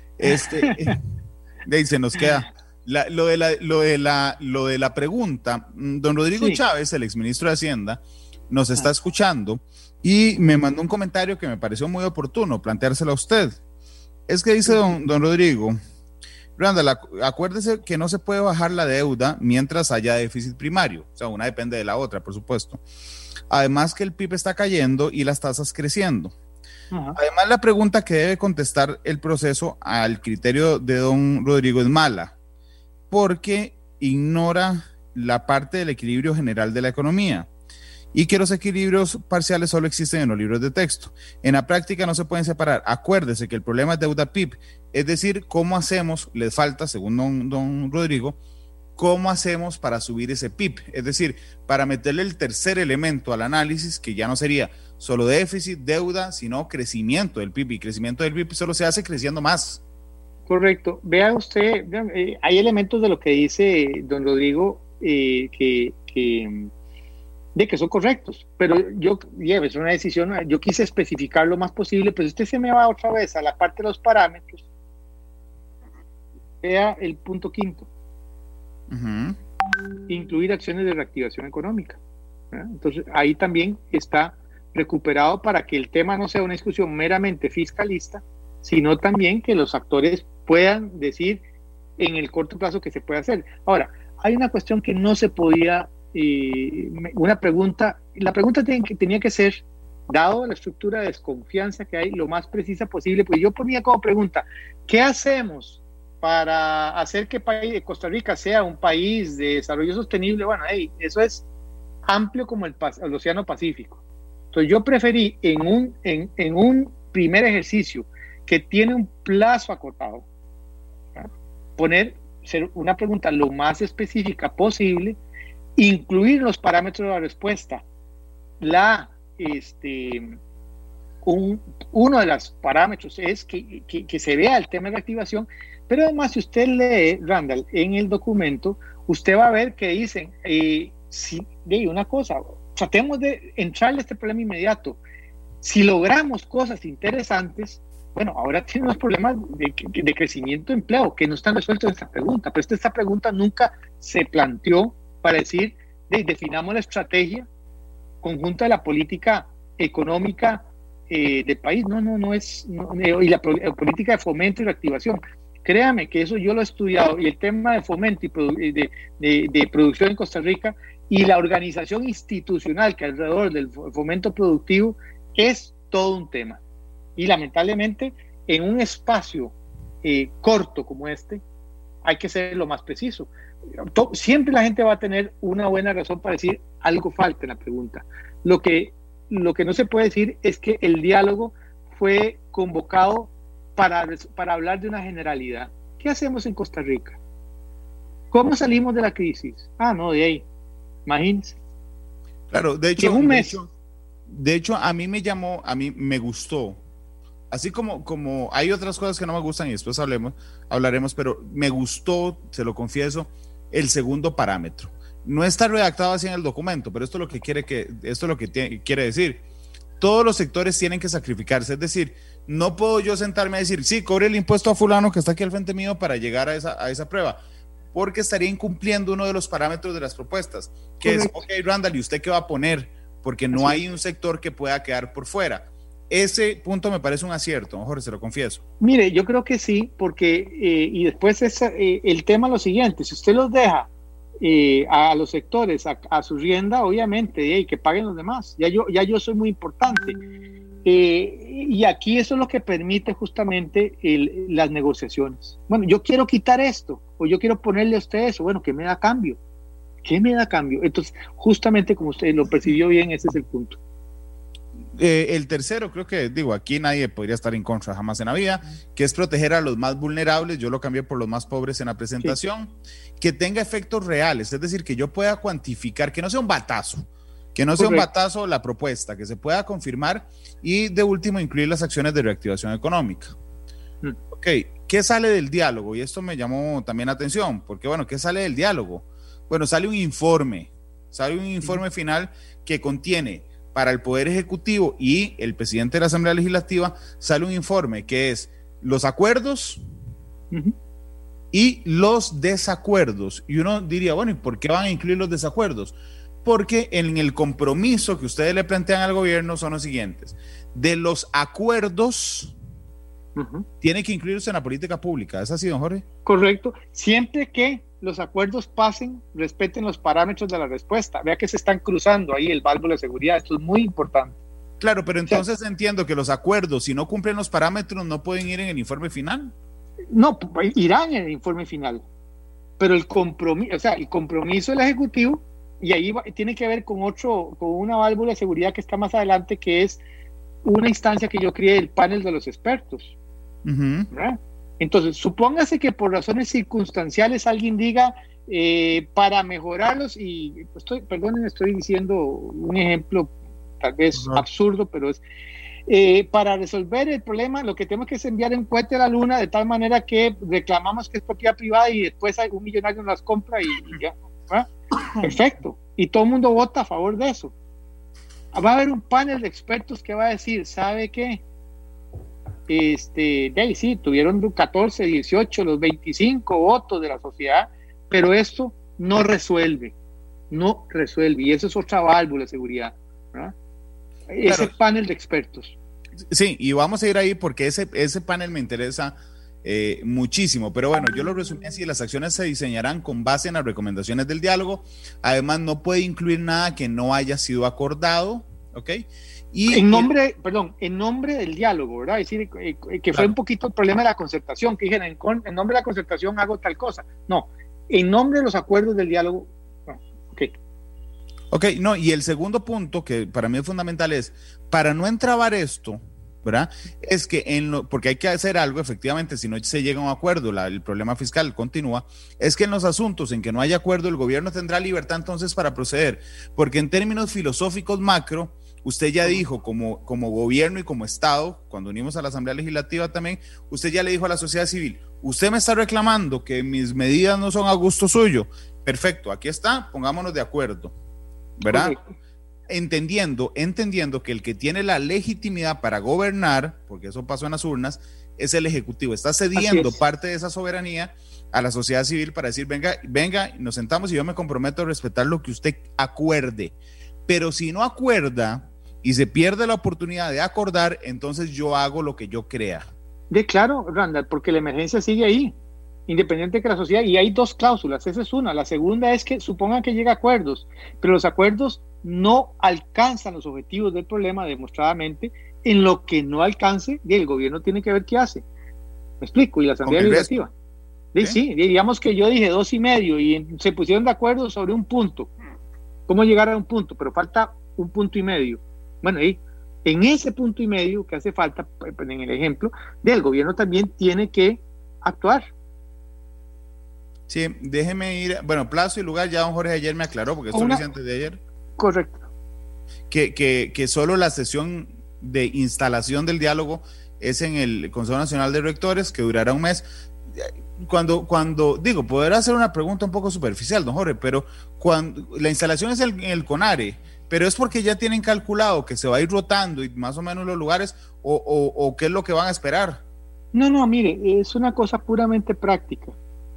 De ahí se nos queda. Lo de la pregunta, don Rodrigo Chávez, el exministro de Hacienda, nos está escuchando y me mandó un comentario que me pareció muy oportuno planteárselo a usted. Es que dice don Rodrigo, Randall, acuérdese que no se puede bajar la deuda mientras haya déficit primario, o sea, una depende de la otra, por supuesto. Además que el PIB está cayendo y las tasas creciendo. Además, la pregunta que debe contestar el proceso al criterio de don Rodrigo es mala, porque ignora la parte del equilibrio general de la economía y que los equilibrios parciales solo existen en los libros de texto. En la práctica no se pueden separar. Acuérdese que el problema es deuda PIB, es decir, ¿cómo hacemos? Les falta, según don Rodrigo, ¿cómo hacemos para subir ese PIB? Es decir, para meterle el tercer elemento al análisis, que ya no sería solo déficit, deuda, sino crecimiento del PIB, y crecimiento del PIB solo se hace creciendo más. Correcto. Vea usted, hay elementos de lo que dice don Rodrigo que son correctos, pero es una decisión, yo quise especificar lo más posible, pero usted se me va otra vez a la parte de los parámetros. Vea el punto 5. Incluir acciones de reactivación económica. Entonces, ahí también está recuperado para que el tema no sea una discusión meramente fiscalista, sino también que los actores puedan decir en el corto plazo que se puede hacer. Ahora, hay una cuestión que no se podía, la pregunta tenía que ser, dado la estructura de desconfianza que hay, lo más precisa posible, pues yo ponía como pregunta, ¿qué hacemos para hacer que Costa Rica sea un país de desarrollo sostenible? Bueno, eso es amplio como el Océano Pacífico. Entonces yo preferí en un primer ejercicio que tiene un plazo acotado, ser una pregunta lo más específica posible, incluir los parámetros de la respuesta. Uno de los parámetros es que se vea el tema de reactivación, pero además si usted lee, Randall, en el documento, usted va a ver que dicen, una cosa, tratemos de entrarle a este problema inmediato. Si logramos cosas interesantes, bueno, ahora tiene unos problemas de crecimiento de empleo que no están resueltos en esta pregunta, pero esta pregunta nunca se planteó para decir, definamos la estrategia conjunta de la política económica del país. Y la política de fomento y reactivación. Créame que eso yo lo he estudiado, y el tema de fomento y de producción en Costa Rica y la organización institucional que alrededor del fomento productivo es todo un tema. Y lamentablemente en un espacio corto como este hay que ser lo más preciso. Siempre la gente va a tener una buena razón para decir algo falta en la pregunta. Lo que no se puede decir es que el diálogo fue convocado para hablar de una generalidad. ¿Qué hacemos en Costa Rica? ¿Cómo salimos de la crisis? No, de ahí. Imagínense. Claro, de hecho, a mí me gustó. Así como hay otras cosas que no me gustan y después hablaremos, pero me gustó, se lo confieso, el segundo parámetro. No está redactado así en el documento, pero esto es lo que quiere decir. Todos los sectores tienen que sacrificarse, es decir, no puedo yo sentarme a decir, sí, cobre el impuesto a fulano que está aquí al frente mío para llegar a esa prueba, porque estaría incumpliendo uno de los parámetros de las propuestas, que correcto. Es, ok, Randall, ¿y usted qué va a poner? Porque no hay un sector que pueda quedar por fuera. Ese punto me parece un acierto, Jorge, se lo confieso. Mire, yo creo que sí, porque, y después el tema es lo siguiente, si usted los deja a los sectores a su rienda, obviamente, que paguen los demás, ya yo soy muy importante. Y aquí eso es lo que permite justamente las negociaciones. Bueno, yo quiero quitar esto, o yo quiero ponerle a usted eso, bueno, ¿qué me da cambio? ¿Qué me da cambio? Entonces, justamente como usted lo percibió bien, ese es el punto. El tercero, creo que, aquí nadie podría estar en contra jamás en la vida, que es proteger a los más vulnerables. Yo lo cambié por los más pobres en la presentación, sí. Que tenga efectos reales, es decir, que yo pueda cuantificar, que no sea un batazo, la propuesta, que se pueda confirmar, y de último incluir las acciones de reactivación económica. Ok, ¿qué sale del diálogo? Y esto me llamó también la atención, porque ¿qué sale del diálogo? Bueno, sale un informe final que contiene para el Poder Ejecutivo y el presidente de la Asamblea Legislativa, sale un informe que es los acuerdos y los desacuerdos. Y uno diría, ¿y por qué van a incluir los desacuerdos? Porque en el compromiso que ustedes le plantean al gobierno son los siguientes: de los acuerdos tiene que incluirse en la política pública. ¿Es así, don Jorge? Correcto, siempre que los acuerdos respeten los parámetros de la respuesta. Vea que se están cruzando ahí el válvulo de seguridad, esto es muy importante. Claro, pero entonces entiendo que los acuerdos, si no cumplen los parámetros, no pueden ir en el informe final. No, irán en el informe final, pero el compromiso del Ejecutivo, y ahí tiene que ver con una válvula de seguridad que está más adelante, que es una instancia que yo creé, el panel de los expertos. ¿Verdad? Entonces, supóngase que por razones circunstanciales alguien diga para mejorarlos, y estoy diciendo un ejemplo tal vez absurdo, pero es para resolver el problema, lo que tenemos que es enviar un cohete a la luna de tal manera que reclamamos que es propiedad privada y después hay un millonario las compra y ya. ¿verdad? Perfecto. Y todo el mundo vota a favor de eso. Va a haber un panel de expertos que va a decir, ¿sabe qué? Sí, tuvieron 14, 18, los 25 votos de la sociedad, pero esto no resuelve, y eso es otra válvula de seguridad, ¿verdad? Ese panel de expertos. Sí, y vamos a ir ahí porque ese panel me interesa muchísimo. Pero bueno, yo lo resumí así: las acciones se diseñarán con base en las recomendaciones del diálogo. Además, no puede incluir nada que no haya sido acordado, ¿ok? Y en nombre del diálogo, ¿verdad? Es decir, que fue un poquito el problema de la concertación, que dijeron, en nombre de la concertación hago tal cosa. No, en nombre de los acuerdos del diálogo. No. Ok, no, y el segundo punto que para mí es fundamental es, para no entrabar esto, ¿verdad? Es que porque hay que hacer algo, efectivamente, si no se llega a un acuerdo, el problema fiscal continúa, es que en los asuntos en que no haya acuerdo, el gobierno tendrá libertad entonces para proceder, porque en términos filosóficos macro, usted ya dijo, como gobierno y como Estado, cuando unimos a la Asamblea Legislativa también, usted ya le dijo a la sociedad civil, usted me está reclamando que mis medidas no son a gusto suyo. Perfecto, aquí está, pongámonos de acuerdo, ¿verdad? Okay. Entendiendo que el que tiene la legitimidad para gobernar, porque eso pasó en las urnas, es el Ejecutivo. Está cediendo parte de esa soberanía a la sociedad civil para decir, venga, nos sentamos y yo me comprometo a respetar lo que usted acuerde. Pero si no acuerda y se pierde la oportunidad de acordar, entonces yo hago lo que yo crea. Claro, Randall, porque la emergencia sigue ahí, independiente de que la sociedad, y hay dos cláusulas, esa es una. La segunda es que supongan que llega a acuerdos, pero los acuerdos no alcanzan los objetivos del problema demostradamente. En lo que no alcance, el gobierno tiene que ver qué hace. ¿Me explico? Y la Asamblea Legislativa. Sí, digamos que yo dije 2.5 y se pusieron de acuerdo sobre un punto. ¿Cómo llegar a un punto? Pero falta 1.5 puntos. Bueno, en ese 1.5 puntos que hace falta, en el ejemplo, el gobierno también tiene que actuar. Sí, déjeme ir, bueno, plazo y lugar, ya don Jorge ayer me aclaró, porque esto lo hice antes de ayer. Correcto. Que solo la sesión de instalación del diálogo es en el Consejo Nacional de Rectores, que durará un mes. Cuando digo, poder hacer una pregunta un poco superficial, don Jorge, pero cuando la instalación es en el CONARE, pero es porque ya tienen calculado que se va a ir rotando y más o menos los lugares, o qué es lo que van a esperar. No, mire, es una cosa puramente práctica.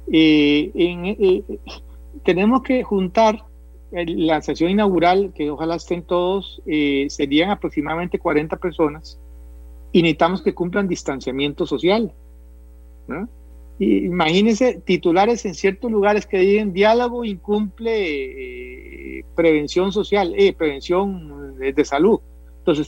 Tenemos que juntar la sesión inaugural, que ojalá estén todos, serían aproximadamente 40 personas, y necesitamos que cumplan distanciamiento social, ¿no? Imagínense titulares en ciertos lugares que digan diálogo incumple prevención social, prevención de salud. Entonces,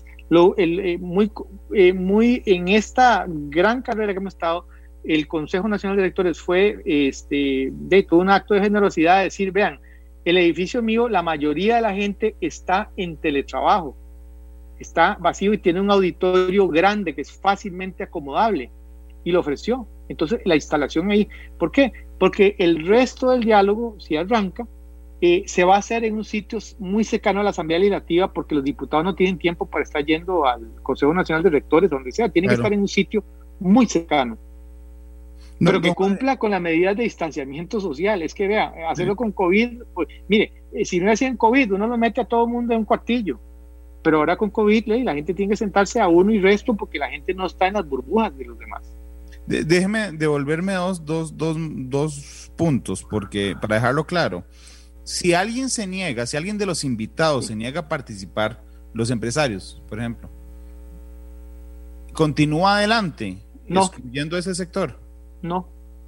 muy en esta gran carrera que hemos estado, el Consejo Nacional de Rectores fue todo un acto de generosidad de decir, vean, el edificio mío, la mayoría de la gente está en teletrabajo, está vacío y tiene un auditorio grande que es fácilmente acomodable, y lo ofreció. Entonces la instalación ahí, ¿por qué? Porque el resto del diálogo, si arranca, se va a hacer en un sitio muy cercano a la Asamblea Legislativa, porque los diputados no tienen tiempo para estar yendo al Consejo Nacional de Rectores, donde sea, tienen que estar en un sitio muy cercano, pero que cumpla con las medidas de distanciamiento social. Es que vea, hacerlo con COVID, pues mire, si no hacían COVID, uno lo mete a todo el mundo en un cuartillo, pero ahora con COVID la gente tiene que sentarse a uno y resto, porque la gente no está en las burbujas de los demás. Déjeme devolverme dos puntos, porque para dejarlo claro, si alguien de los invitados se niega a participar, los empresarios, por ejemplo, ¿continúa adelante excluyendo ese sector? No.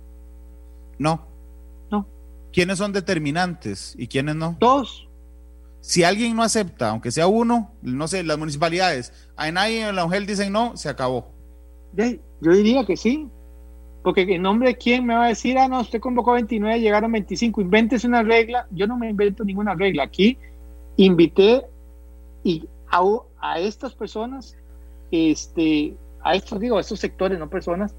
¿Quiénes son determinantes y quiénes no? Todos. Si alguien no acepta, aunque sea uno, no sé, las municipalidades, a nadie en la UGEL dicen no, se acabó. Yo diría que sí, porque en nombre de quién me va a decir, no, usted convocó 29, llegaron 25, invéntese una regla. Yo no me invento ninguna regla. Aquí invité a estas personas, a estos sectores, no personas,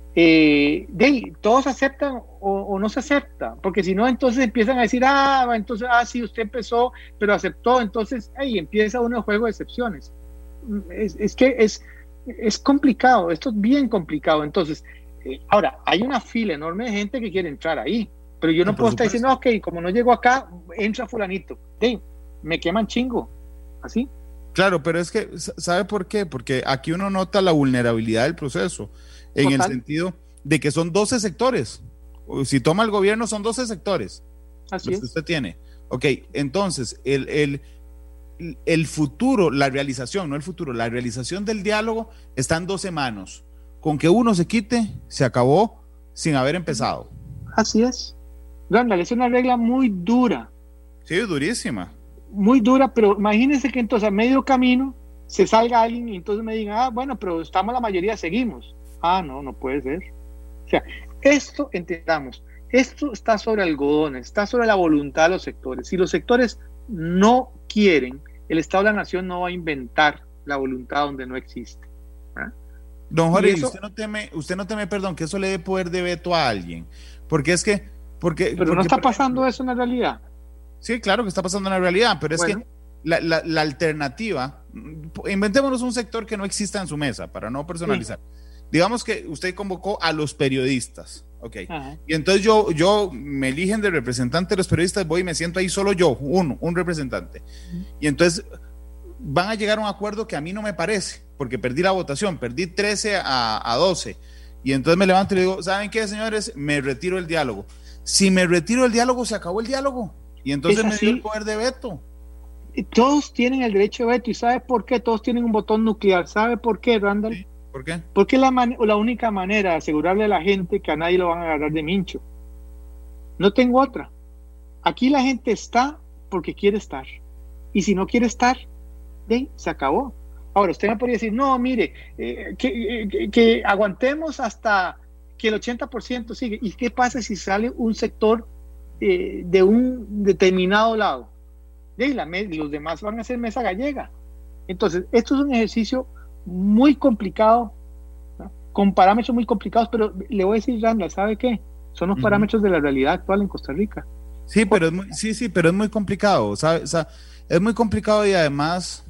todos aceptan o no se acepta, porque si no, entonces empiezan a decir, sí, usted empezó, pero aceptó, entonces ahí empieza uno el juego de excepciones. Es que es complicado, esto es bien complicado. Entonces, ahora, hay una fila enorme de gente que quiere entrar ahí, pero yo no puedo estar diciendo, ok, como no llego acá, entra fulanito. Me queman chingo, así. Claro, pero es que, ¿sabe por qué? Porque aquí uno nota la vulnerabilidad del proceso, en el sentido de que son 12 sectores. Si toma el gobierno, son 12 sectores. Así los que usted tiene. Ok, entonces, el futuro, la realización del diálogo está en 12 manos. con que uno se quite, se acabó sin haber empezado. Así es. Randall, es una regla muy dura. Sí, durísima. Muy dura, pero imagínense que entonces a medio camino se salga alguien y entonces me digan, bueno, pero estamos la mayoría, seguimos. No puede ser. O sea, esto, entendamos, esto está sobre algodones, está sobre la voluntad de los sectores. Si los sectores no quieren, el Estado de la Nación no va a inventar la voluntad donde no existe. Don Jorge, eso, usted no teme, perdón, que eso le dé poder de veto a alguien, porque es que... Pero no está pasando eso en la realidad. Sí, claro que está pasando en la realidad, pero es que la alternativa, inventémonos un sector que no exista en su mesa, para no personalizar. Sí. Digamos que usted convocó a los periodistas, ok, y entonces yo me eligen de representante de los periodistas, voy y me siento ahí solo yo, un representante, y entonces van a llegar a un acuerdo que a mí no me parece, porque perdí la votación, perdí 13 a 12, y entonces me levanto y le digo, ¿saben qué, señores? Me retiro del diálogo. Si me retiro del diálogo, se acabó el diálogo, y entonces me dio el poder de veto. Todos tienen el derecho de veto, y ¿sabe por qué? Todos tienen un botón nuclear. ¿Sabe por qué, Randall? Sí. ¿Por qué? Porque es la única manera de asegurarle a la gente que a nadie lo van a agarrar de mincho. No tengo otra. Aquí la gente está porque quiere estar. Y si no quiere estar, se acabó. Ahora, usted me podría decir, no, mire, que aguantemos hasta que el 80% sigue. ¿Y qué pasa si sale un sector de un determinado lado? Los demás van a hacer mesa gallega. Entonces, esto es un ejercicio muy complicado, ¿no? Con parámetros muy complicados, pero le voy a decir, Randall, ¿sabe qué? Son los parámetros de la realidad actual en Costa Rica. Sí, pero es muy complicado, ¿sabe? O sea, es muy complicado y además,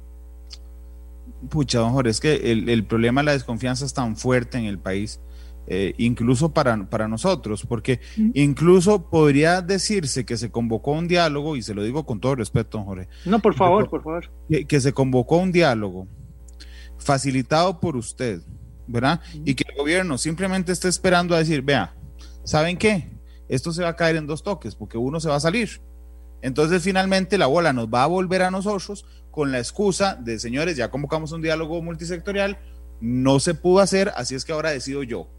pucha, don Jorge, es que el problema de la desconfianza es tan fuerte en el país, incluso para nosotros, porque incluso podría decirse que se convocó un diálogo, y se lo digo con todo respeto, don Jorge. No, por favor. Que se convocó un diálogo facilitado por usted, ¿verdad? Y que el gobierno simplemente esté esperando a decir, vea, ¿saben qué? Esto se va a caer en 2 toques, porque uno se va a salir. Entonces finalmente la bola nos va a volver a nosotros con la excusa de, señores, ya convocamos un diálogo multisectorial, no se pudo hacer, así es que ahora decido yo.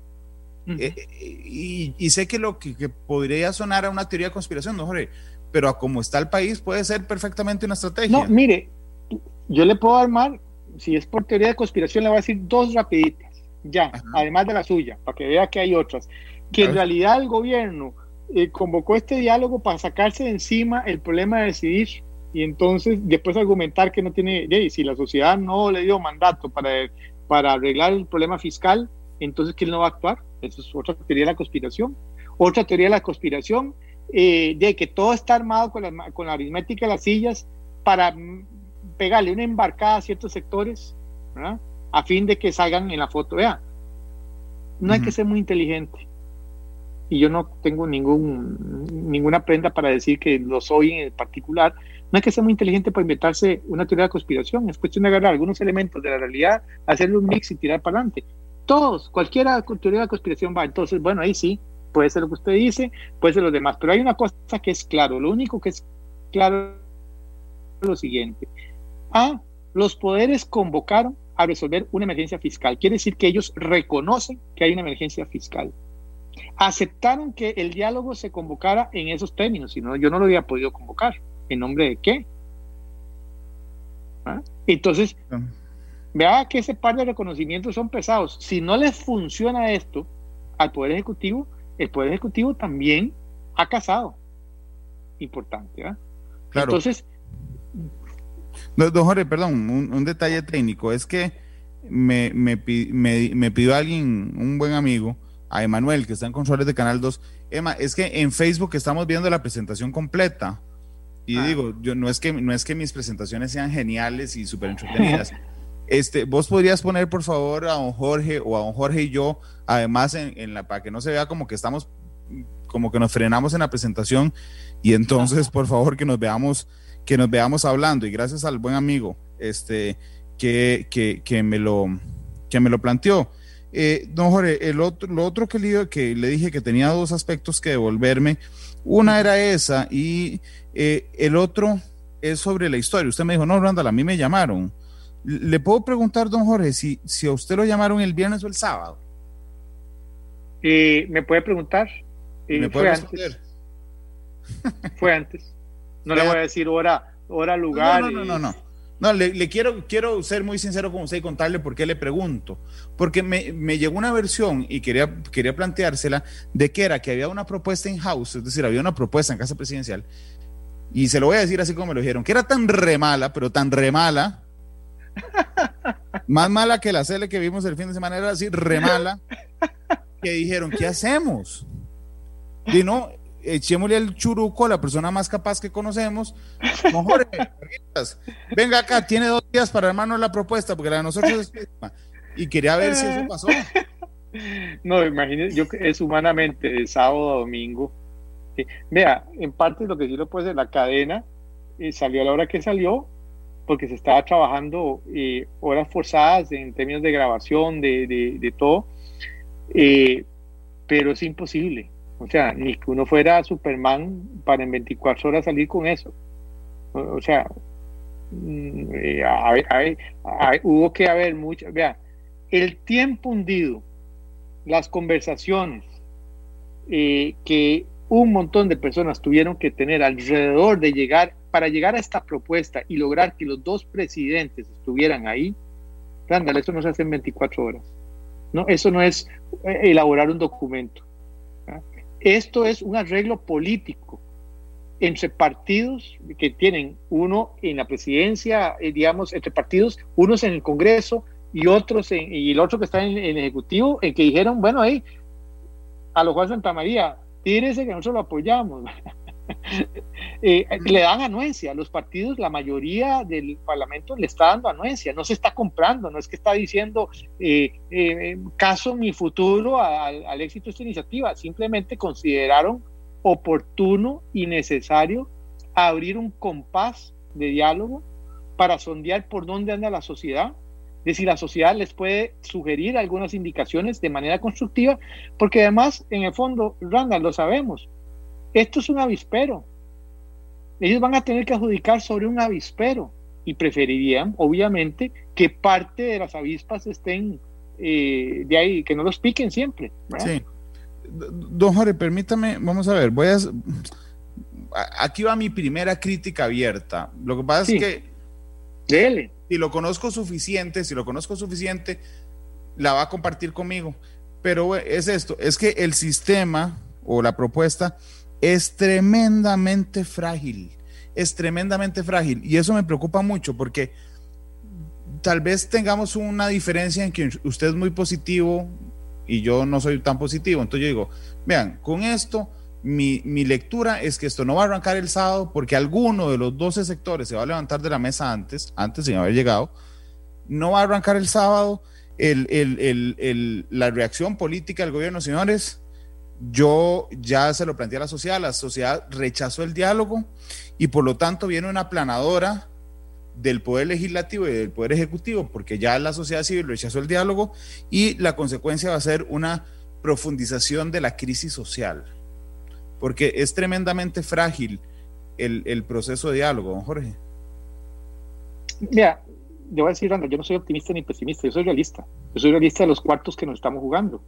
Y sé que lo que podría sonar a una teoría de conspiración, no, Jorge, pero a como está el país puede ser perfectamente una estrategia. No, mire, yo le puedo armar, si es por teoría de conspiración, le voy a decir 2 rapiditas, ya, además de la suya, para que vea que hay otras. Que en realidad el gobierno convocó este diálogo para sacarse de encima el problema de decidir, y entonces después argumentar que no tiene, si la sociedad no le dio mandato para arreglar el problema fiscal, entonces ¿quién no va a actuar? Eso es otra teoría de la conspiración. Otra teoría de la conspiración, de que todo está armado con la aritmética de las sillas para pegarle una embarcada a ciertos sectores, ¿verdad? A fin de que salgan en la foto. Vea, no hay que ser muy inteligente, y yo no tengo ninguna prenda para decir que lo soy en particular. No hay que ser muy inteligente para inventarse una teoría de conspiración. Es cuestión de agarrar algunos elementos de la realidad, hacerle un mix y tirar para adelante. Cualquiera teoría de conspiración va. Entonces, bueno, ahí sí, puede ser lo que usted dice, puede ser lo demás, pero hay una cosa que es claro, lo único que es claro es lo siguiente: los poderes convocaron a resolver una emergencia fiscal, quiere decir que ellos reconocen que hay una emergencia fiscal, aceptaron que el diálogo se convocara en esos términos, si no, yo no lo había podido convocar. ¿En nombre de qué? Entonces, vea que ese par de reconocimientos son pesados. Si no les funciona esto al Poder Ejecutivo, el Poder Ejecutivo también ha casado. Importante, ¿verdad? Claro. Entonces, don Jorge, perdón, un detalle técnico, es que me pidió alguien, un buen amigo, a Emanuel, que está en controles de Canal 2, Emma, es que en Facebook estamos viendo la presentación completa, y digo, yo no es que mis presentaciones sean geniales y súper entretenidas. Vos podrías poner, por favor, a don Jorge o a don Jorge y yo, además para que no se vea como que estamos, como que nos frenamos en la presentación, y entonces, por favor, que nos veamos hablando. Y gracias al buen amigo que me lo planteó. Don Jorge, lo otro que le dije que tenía 2 aspectos que devolverme. Una era esa, y el otro es sobre la historia. Usted me dijo, no, Randall, a mí me llamaron. Le puedo preguntar, don Jorge, si a usted lo llamaron el viernes o el sábado. ¿Me puede preguntar? ¿Me puede responder? Fue antes. No le voy a decir hora, lugar. No. No, le quiero ser muy sincero con usted y contarle por qué le pregunto. Porque me llegó una versión y quería planteársela de que era que había una propuesta in house, es decir, había una propuesta en Casa Presidencial, y se lo voy a decir así como me lo dijeron, que era tan re mala, pero tan re mala, más mala que la cele que vimos el fin de semana, era así re mala, que dijeron, ¿qué hacemos? Y no, echémosle el churuco a la persona más capaz que conocemos. Don Jorge, venga acá, tiene 2 días para armarnos la propuesta, porque la de nosotros es pésima. Y quería ver si eso pasó. No, imagínese, es humanamente de sábado a domingo. Vea, en parte lo que sí lo puede ser, la cadena salió a la hora que salió, porque se estaba trabajando horas forzadas en términos de grabación, de todo, pero es imposible. O sea, ni que uno fuera Superman para en 24 horas salir con eso. O sea, hubo que haber mucho. Vea, el tiempo hundido, las conversaciones que un montón de personas tuvieron que tener alrededor para llegar a esta propuesta y lograr que los 2 presidentes estuvieran ahí, Randall, eso no se hace en 24 horas. No, eso no es elaborar un documento. Esto es un arreglo político entre partidos que tienen uno en la presidencia, digamos, entre partidos, unos en el Congreso y otros y el otro que está en el Ejecutivo, en que dijeron, bueno, ahí, a lo Juan Santamaría, tírese que nosotros lo apoyamos. Le dan anuencia, los partidos, la mayoría del Parlamento le está dando anuencia, no se está comprando, no es que está diciendo caso mi futuro al éxito de esta iniciativa, simplemente consideraron oportuno y necesario abrir un compás de diálogo para sondear por dónde anda la sociedad, de si la sociedad les puede sugerir algunas indicaciones de manera constructiva, porque además, en el fondo, Randall, lo sabemos, esto es un avispero. Ellos van a tener que adjudicar sobre un avispero y preferirían, obviamente, que parte de las avispas estén de ahí, que no los piquen siempre, ¿verdad? Sí. Don Jorge, permítame, vamos a ver, aquí va mi primera crítica abierta. Lo que pasa es que dele. Si lo conozco suficiente, la va a compartir conmigo. Pero es esto, es que el sistema o la propuesta es tremendamente frágil, y eso me preocupa mucho porque tal vez tengamos una diferencia en que usted es muy positivo y yo no soy tan positivo, entonces yo digo, vean, con esto mi lectura es que esto no va a arrancar el sábado porque alguno de los 12 sectores se va a levantar de la mesa antes sin haber llegado, no va a arrancar el sábado, la reacción política del gobierno, señores. Yo ya se lo planteé a la sociedad rechazó el diálogo y por lo tanto viene una aplanadora del poder legislativo y del poder ejecutivo porque ya la sociedad civil rechazó el diálogo y la consecuencia va a ser una profundización de la crisis social porque es tremendamente frágil el proceso de diálogo, don Jorge. Mira, le voy a decir, Randall, yo no soy optimista ni pesimista, yo soy realista de los cuartos que nos estamos jugando.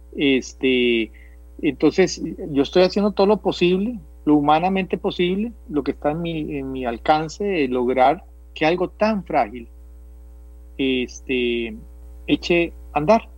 Entonces, yo estoy haciendo todo lo posible, lo humanamente posible, lo que está en mi alcance de lograr que algo tan frágil eche a andar.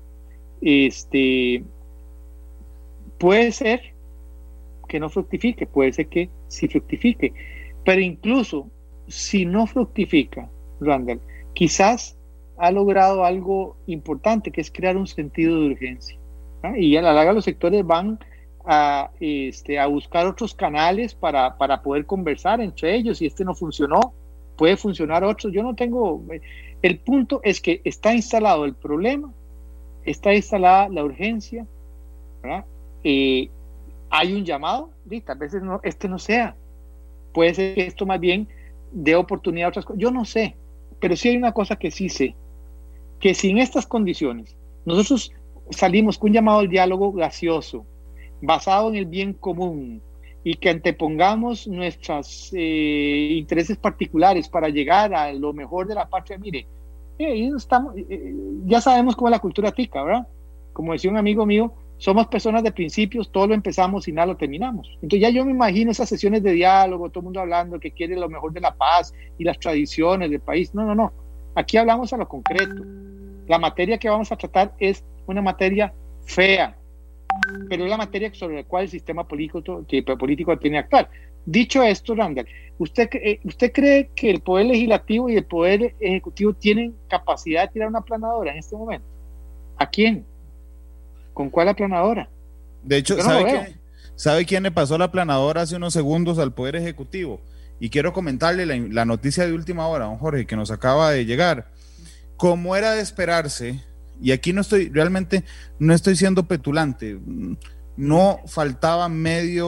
Puede ser que no fructifique, puede ser que sí fructifique, pero incluso si no fructifica, Randall, quizás ha logrado algo importante, que es crear un sentido de urgencia. Y a la larga los sectores van a buscar otros canales para poder conversar entre ellos. Si no funcionó, puede funcionar otro. Yo no tengo... El punto es que está instalado el problema, está instalada la urgencia, ¿verdad? Hay un llamado, y tal vez no sea. Puede ser que esto más bien dé oportunidad a otras cosas. Yo no sé, pero sí hay una cosa que sí sé, que si en estas condiciones nosotros salimos con un llamado al diálogo gaseoso, basado en el bien común, y que antepongamos nuestros intereses particulares para llegar a lo mejor de la patria, mire, Y ahí estamos, ya sabemos cómo es la cultura tica, ¿verdad? Como decía un amigo mío, somos personas de principios, todo lo empezamos y nada lo terminamos. Entonces ya yo me imagino esas sesiones de diálogo, todo el mundo hablando que quiere lo mejor de la paz y las tradiciones del país. No. Aquí hablamos a lo concreto. La materia que vamos a tratar es una materia fea, pero es la materia sobre la cual el sistema político tiene que actuar. Dicho esto, Randall, ¿usted cree que el Poder Legislativo y el Poder Ejecutivo tienen capacidad de tirar una aplanadora en este momento? ¿A quién? ¿Con cuál aplanadora? De hecho, ¿sabe quién le pasó la aplanadora hace unos segundos al Poder Ejecutivo? Y quiero comentarle la noticia de última hora, don Jorge, que nos acaba de llegar. Como era de esperarse, y aquí no estoy siendo petulante, no faltaban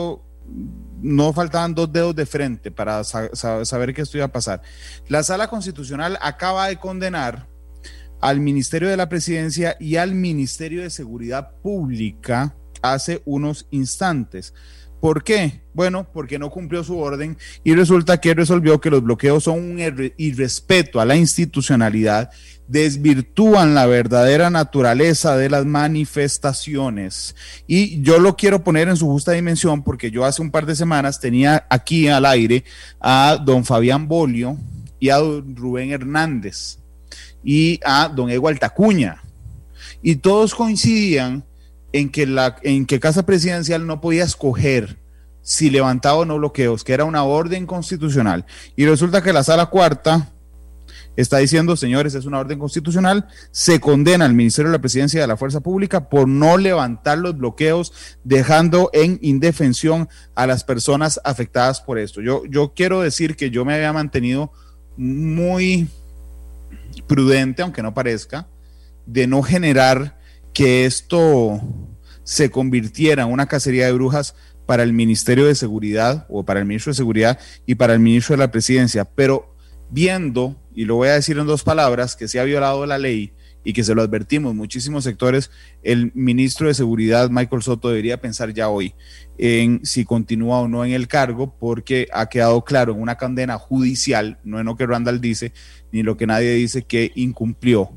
2 dedos de frente para saber qué esto iba a pasar. La Sala Constitucional acaba de condenar al Ministerio de la Presidencia y al Ministerio de Seguridad Pública hace unos instantes. ¿Por qué? Bueno, porque no cumplió su orden y resulta que resolvió que los bloqueos son un irrespeto a la institucionalidad, desvirtúan la verdadera naturaleza de las manifestaciones. Y yo lo quiero poner en su justa dimensión porque yo hace un par de semanas tenía aquí al aire a don Fabián Bolio y a don Rubén Hernández y a don Egual Tacuña, y todos coincidían en que Casa Presidencial no podía escoger si levantaba o no bloqueos, que era una orden constitucional, y resulta que la Sala Cuarta está diciendo, señores, es una orden constitucional, se condena al Ministerio de la Presidencia y de la Fuerza Pública por no levantar los bloqueos, dejando en indefensión a las personas afectadas por esto. Yo quiero decir que yo me había mantenido muy prudente, aunque no parezca, de no generar que esto se convirtiera en una cacería de brujas para el Ministerio de Seguridad o para el Ministro de Seguridad y para el Ministro de la Presidencia, pero viendo, y lo voy a decir en 2 palabras, que se ha violado la ley y que se lo advertimos muchísimos sectores, el Ministro de Seguridad, Michael Soto, debería pensar ya hoy en si continúa o no en el cargo, porque ha quedado claro en una condena judicial, no en lo que Randall dice, ni lo que nadie dice, que incumplió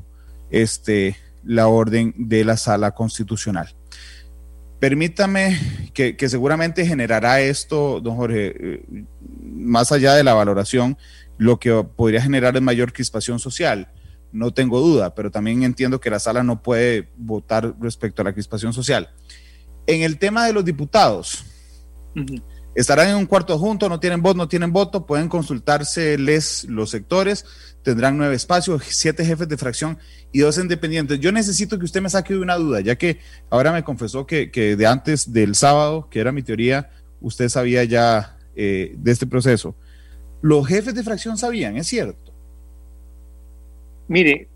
la orden de la Sala Constitucional. Permítame que seguramente generará esto, don Jorge, más allá de la valoración, lo que podría generar es mayor crispación social, no tengo duda, pero también entiendo que la Sala no puede votar respecto a la crispación social. En el tema de los diputados, estarán en un cuarto junto, no tienen voto, pueden consultárseles los sectores, tendrán 9 espacios, 7 jefes de fracción y 2 independientes. Yo necesito que usted me saque de una duda, ya que ahora me confesó que de antes del sábado, que era mi teoría, usted sabía ya de este proceso. ¿Los jefes de fracción sabían? ¿Es cierto? Mire,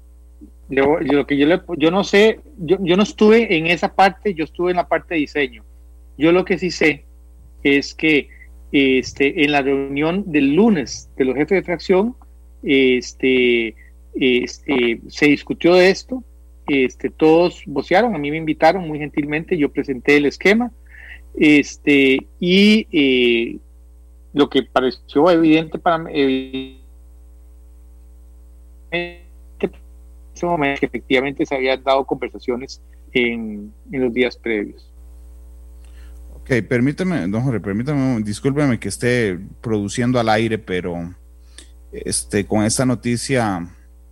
yo no sé, yo no estuve en esa parte, yo estuve en la parte de diseño. Yo lo que sí sé es que en la reunión del lunes de los jefes de fracción se discutió de esto, todos vocearon, a mí me invitaron muy gentilmente, yo presenté el esquema, y lo que pareció evidente para mí, que efectivamente se habían dado conversaciones en los días previos. Ok, permítame, don Jorge, discúlpeme que esté produciendo al aire, pero con esta noticia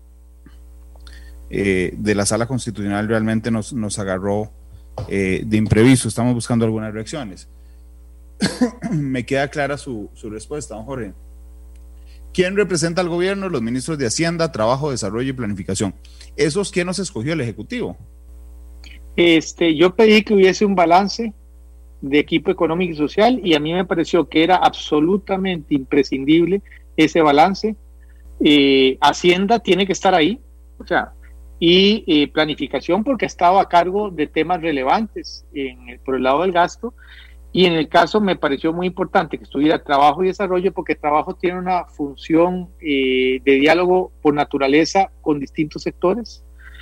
de la Sala Constitucional realmente nos agarró de imprevisto. Estamos buscando algunas reacciones. Me queda clara su respuesta, don Jorge. ¿Quién representa al gobierno? Los ministros de Hacienda, Trabajo, Desarrollo y Planificación. ¿Esos quién nos escogió el Ejecutivo? Yo pedí que hubiese un balance de equipo económico y social, y a mí me pareció que era absolutamente imprescindible ese balance. Hacienda tiene que estar ahí, o sea, y planificación, porque estaba a cargo de temas relevantes por el lado del gasto. Y en el caso me pareció muy importante que estuviera Trabajo y Desarrollo, porque Trabajo tiene una función de diálogo por naturaleza con distintos sectores,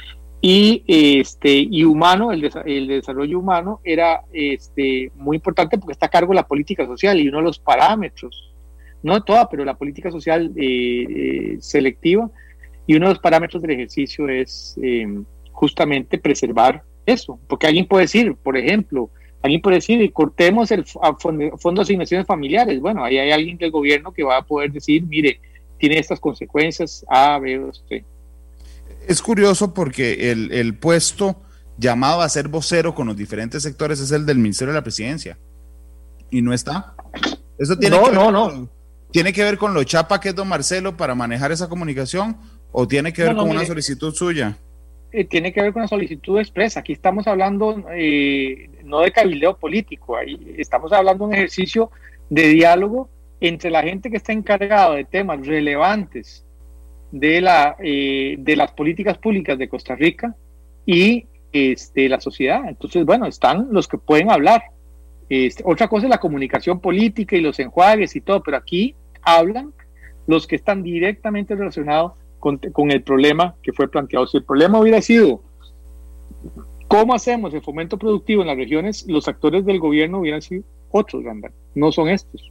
y humano, el desarrollo humano era muy importante porque está a cargo de la política social, y uno de los parámetros, no toda, pero la política social selectiva, Y uno de los parámetros del ejercicio es justamente preservar eso, porque alguien puede decir, por ejemplo, cortemos el fondo de asignaciones familiares. Bueno, ahí hay alguien del gobierno que va a poder decir, mire, tiene estas consecuencias A, B o C. Es curioso porque el puesto llamado a ser vocero con los diferentes sectores es el del Ministerio de la Presidencia y no está. Eso tiene ¿tiene que ver con lo chapa que es don Marcelo para manejar esa comunicación o tiene que ver con una solicitud suya? Tiene que ver con una solicitud expresa. Aquí estamos hablando no de cabildeo político, ahí estamos hablando de un ejercicio de diálogo entre la gente que está encargada de temas relevantes de las políticas públicas de Costa Rica y la sociedad. Entonces, bueno, están los que pueden hablar. Otra cosa es la comunicación política y los enjuagues y todo, pero aquí hablan los que están directamente relacionados con el problema que fue planteado. Si el problema hubiera sido cómo hacemos el fomento productivo en las regiones, los actores del gobierno hubieran sido otros, Randall, no son estos.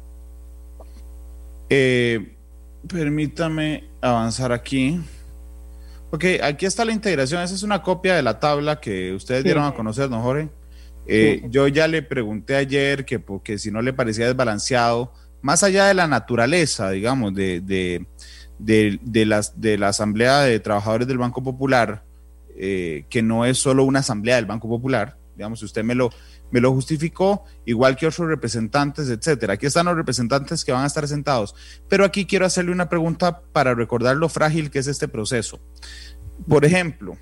Permítame avanzar aquí. Ok, aquí está la integración. Esa es una copia de la tabla que ustedes dieron a conocer, don Jorge. Yo ya le pregunté ayer porque si no le parecía desbalanceado, más allá de la naturaleza, digamos, de la Asamblea de Trabajadores del Banco Popular, que no es solo una asamblea del Banco Popular, digamos, usted me lo justificó, igual que otros representantes, etcétera. Aquí están los representantes que van a estar sentados, pero aquí quiero hacerle una pregunta para recordar lo frágil que es este proceso. Por ejemplo,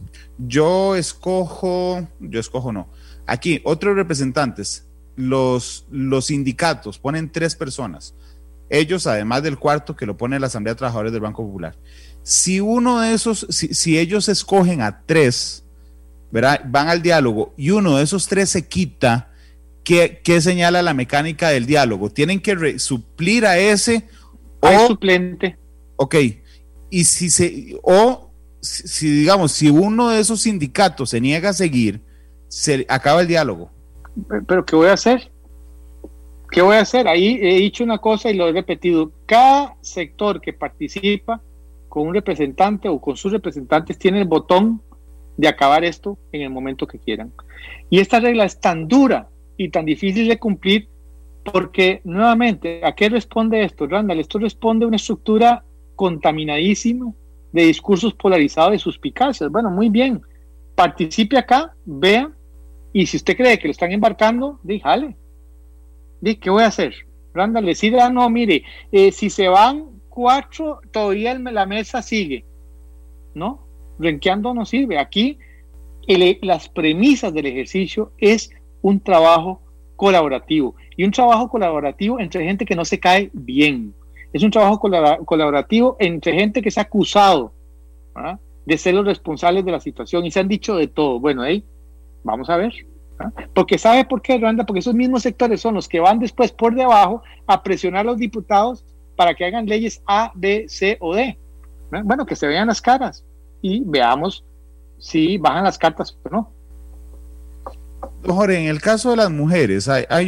aquí otros representantes, los sindicatos ponen 3 personas, ellos además del cuarto que lo pone la Asamblea de Trabajadores del Banco Popular. Si uno de esos, si ellos escogen a 3, ¿verdad?, van al diálogo y uno de esos 3 se quita, ¿qué señala la mecánica del diálogo? ¿Tienen que suplir a ese? Hay suplente. Ok, y si digamos, si uno de esos sindicatos se niega a seguir, se acaba el diálogo. ¿Pero qué voy a hacer? ¿Qué voy a hacer? Ahí he dicho una cosa y lo he repetido. Cada sector que participa con un representante o con sus representantes tiene el botón de acabar esto en el momento que quieran. Y esta regla es tan dura y tan difícil de cumplir porque, nuevamente, ¿a qué responde esto, Randall? Esto responde a una estructura contaminadísima de discursos polarizados y suspicacias. Bueno, muy bien, participe acá, vea, y si usted cree que lo están embarcando, díjale. ¿Qué voy a hacer? Randall, decide, no, mire, si se van 4, todavía la mesa sigue, ¿no? Renqueando no sirve. Aquí las premisas del ejercicio es un trabajo colaborativo, y un trabajo colaborativo entre gente que no se cae bien. Es un trabajo colaborativo entre gente que se ha acusado, ¿verdad?, de ser los responsables de la situación y se han dicho de todo. Bueno, vamos a ver. Porque ¿sabe por qué, Randa? Porque esos mismos sectores son los que van después por debajo a presionar a los diputados para que hagan leyes A, B, C o D. Bueno, que se vean las caras y veamos si bajan las cartas o no. Jorge, en el caso de las mujeres,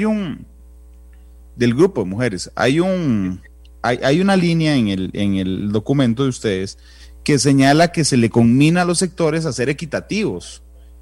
del grupo de mujeres, hay una línea en el documento de ustedes que señala que se le conmina a los sectores a ser equitativos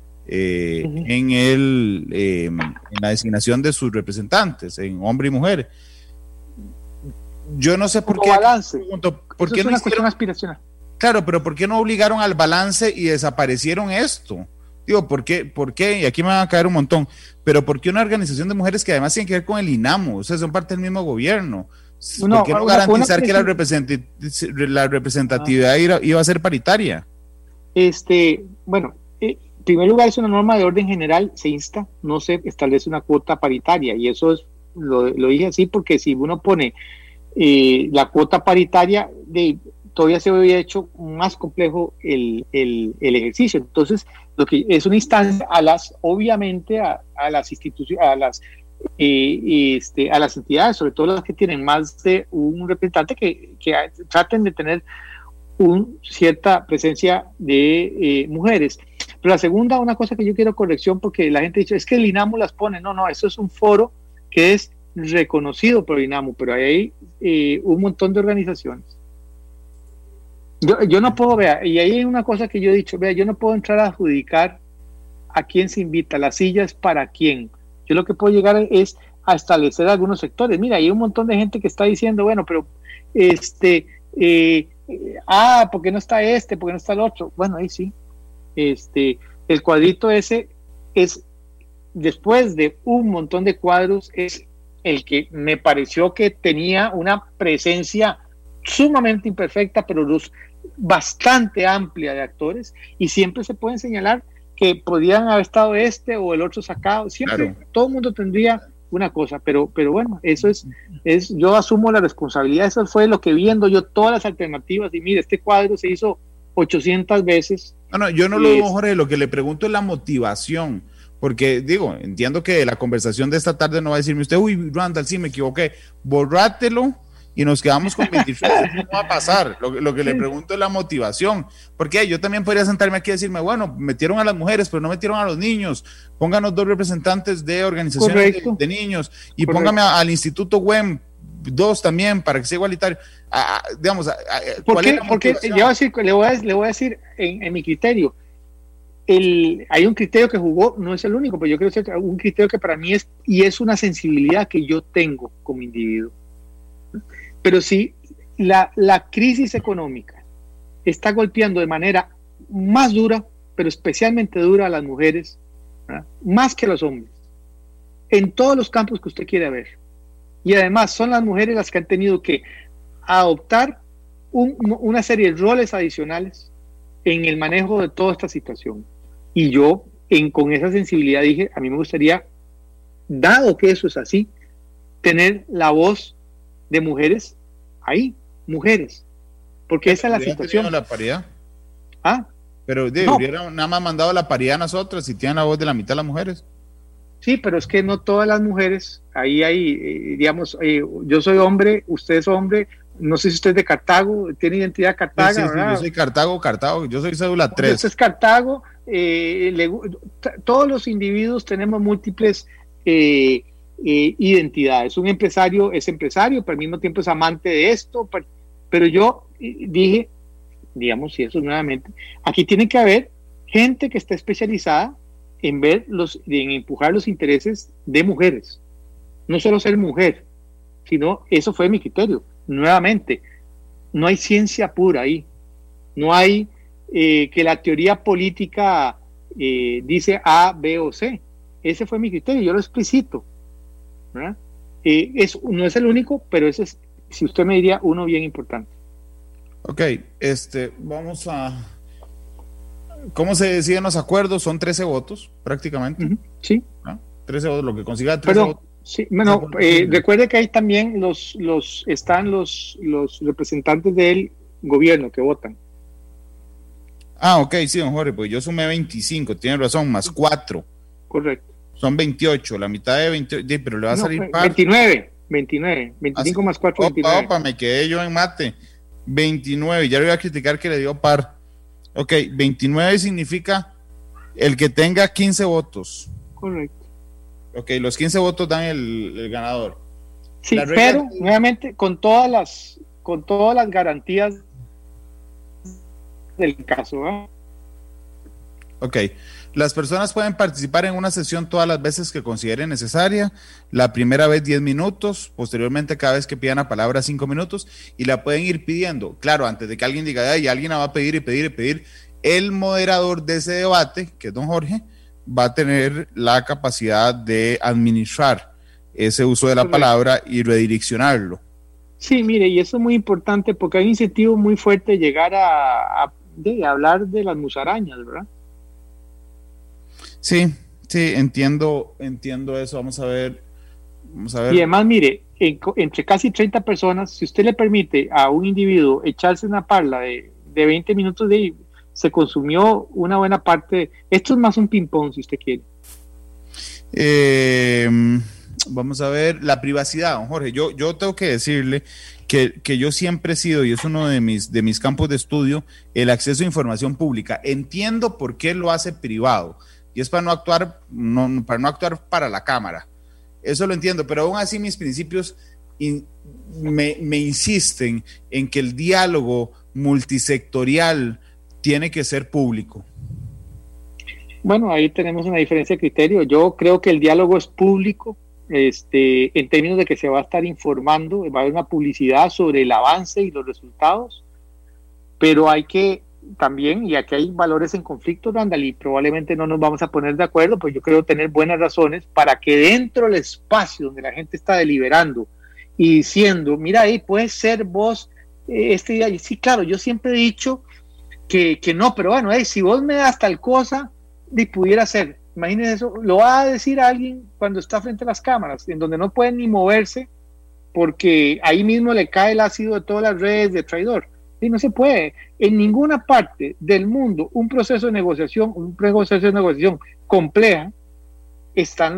en la designación de sus representantes, en hombre y mujer. Yo no sé por qué. Balance. ¿Por qué es una cuestión aspiracional. Claro, pero ¿por qué no obligaron al balance y desaparecieron esto? Digo, ¿por qué? Y aquí me van a caer un montón. Pero ¿por qué una organización de mujeres que además tiene que ver con el INAMO? O sea, son parte del mismo gobierno. ¿Por qué no garantizar que la representatividad iba a ser paritaria? Bueno, en primer lugar es una norma de orden general, se insta, no se establece una cuota paritaria, y eso lo dije así porque si uno pone la cuota paritaria, todavía se había hecho más complejo el ejercicio. Entonces, lo que es una instancia obviamente a las instituciones, a las entidades, sobre todo las que tienen más de un representante, que traten de tener cierta presencia de mujeres. Pero la segunda, una cosa que yo quiero corrección, porque la gente dice, es que el INAMO las pone. No, eso es un foro que es reconocido por el INAMO, pero hay un montón de organizaciones Yo no puedo, vea, y ahí hay una cosa que yo he dicho, vea, yo no puedo entrar a adjudicar a quién se invita, la silla es para quién. Yo lo que puedo llegar es a establecer algunos sectores. Mira, hay un montón de gente que está diciendo, bueno, pero ¿por qué no está este? ¿Por qué no está el otro? Bueno, ahí sí. El cuadrito ese es, después de un montón de cuadros, es el que me pareció que tenía una presencia sumamente imperfecta, pero bastante amplia de actores, y siempre se pueden señalar que podían haber estado este o el otro sacado, siempre, claro. Todo el mundo tendría una cosa, pero bueno, eso es, yo asumo la responsabilidad, eso fue lo que viendo yo todas las alternativas, y mire, este cuadro se hizo 800 veces. No, yo no lo digo, Jorge, lo que le pregunto es la motivación, porque digo, entiendo que la conversación de esta tarde no va a decirme usted, uy, Randall, sí, me equivoqué, borrátelo y nos quedamos con 23, no va a pasar. Lo que le pregunto es la motivación, porque yo también podría sentarme aquí y decirme, bueno, metieron a las mujeres, pero no metieron a los niños, pónganos 2 representantes de organizaciones de niños, y póngame al Instituto WEM 2 también, para que sea igualitario. Digamos, ¿Por qué? Porque le voy a decir en mi criterio, hay un criterio que jugó, no es el único, pero yo creo que es un criterio que para mí es una sensibilidad que yo tengo como individuo. Pero si la crisis económica está golpeando de manera más dura, pero especialmente dura a las mujeres, ¿verdad? Más que a los hombres, en todos los campos que usted quiera ver. Y además son las mujeres las que han tenido que adoptar una serie de roles adicionales en el manejo de toda esta situación. Y yo, con esa sensibilidad, dije, a mí me gustaría, dado que eso es así, tener la voz de mujeres ahí, mujeres, porque esa es la situación. ¿La paridad? Pero no. hubieran nada más mandado la paridad a nosotras si tienen la voz de la mitad de las mujeres. Sí, pero es que no todas las mujeres, ahí hay, digamos, yo soy hombre, usted es hombre, no sé si usted es de Cartago, tiene identidad Cartago, sí, yo soy Cartago, yo soy cédula 3. Usted es Cartago, todos los individuos tenemos múltiples identidades. Un empresario es empresario, pero al mismo tiempo es amante de esto, pero yo dije, digamos, y eso nuevamente, aquí tiene que haber gente que esté especializada en en empujar los intereses de mujeres, no solo ser mujer, sino, eso fue mi criterio. Nuevamente, no hay ciencia pura ahí, no hay que la teoría política dice A, B o C. Ese fue mi criterio, yo lo explicito, ¿verdad? No es el único, pero ese es, si usted me diría, uno bien importante. Ok, vamos a... ¿Cómo se deciden los acuerdos? Son 13 votos, prácticamente. Sí. ¿No? 13 votos, lo que consiga 13 votos. Sí, bueno, recuerde que hay también están los representantes del gobierno que votan. Ok, sí, don Jorge, pues yo sumé 25, tiene razón, más 4. Correcto. Son 28, la mitad de 28, pero le va a salir par. 29, 25 más 4, 29. Opa, me quedé yo en mate. 29, ya le voy a criticar que le dio par. Ok, 29 significa el que tenga 15 votos. Correcto. Ok, los 15 votos dan el ganador. Sí, pero nuevamente con todas las garantías del caso, ¿eh? Ok, las personas pueden participar en una sesión todas las veces que consideren necesaria. La primera vez 10 minutos, posteriormente cada vez que pidan la palabra 5 minutos, y la pueden ir pidiendo. Claro, antes de que alguien diga, ay, alguien la va a pedir y pedir y pedir, el moderador de ese debate, que es don Jorge, va a tener la capacidad de administrar ese uso de la palabra y redireccionarlo. Sí, mire, y eso es muy importante porque hay un incentivo muy fuerte de llegar a hablar de las musarañas, ¿verdad? Sí, entiendo eso. Vamos a ver. Y además, mire, entre casi 30 personas, si usted le permite a un individuo echarse una parla de 20 minutos se consumió una buena parte. Esto es más un ping-pong, si usted quiere. Vamos a ver, la privacidad, don Jorge. Yo tengo que decirle que yo siempre he sido, y es uno de mis campos de estudio, el acceso a información pública. Entiendo por qué lo hace privado, y es para no actuar para la cámara. Eso lo entiendo, pero aún así mis principios me insisten en que el diálogo multisectorial tiene que ser público? Bueno, ahí tenemos una diferencia de criterio. Yo creo que el diálogo es público, en términos de que se va a estar informando, va a haber una publicidad sobre el avance y los resultados, pero hay que también, y aquí hay valores en conflicto, Randall, y probablemente no nos vamos a poner de acuerdo, pues yo creo tener buenas razones para que dentro del espacio donde la gente está deliberando y diciendo, mira, ahí puede ser vos este día, y sí, claro, yo siempre he dicho que no, pero bueno, si vos me das tal cosa, y pudiera ser, imagínense eso, lo va a decir a alguien cuando está frente a las cámaras, en donde no pueden ni moverse, porque ahí mismo le cae el ácido de todas las redes de traidor, y no se puede, en ninguna parte del mundo, un proceso de negociación compleja, están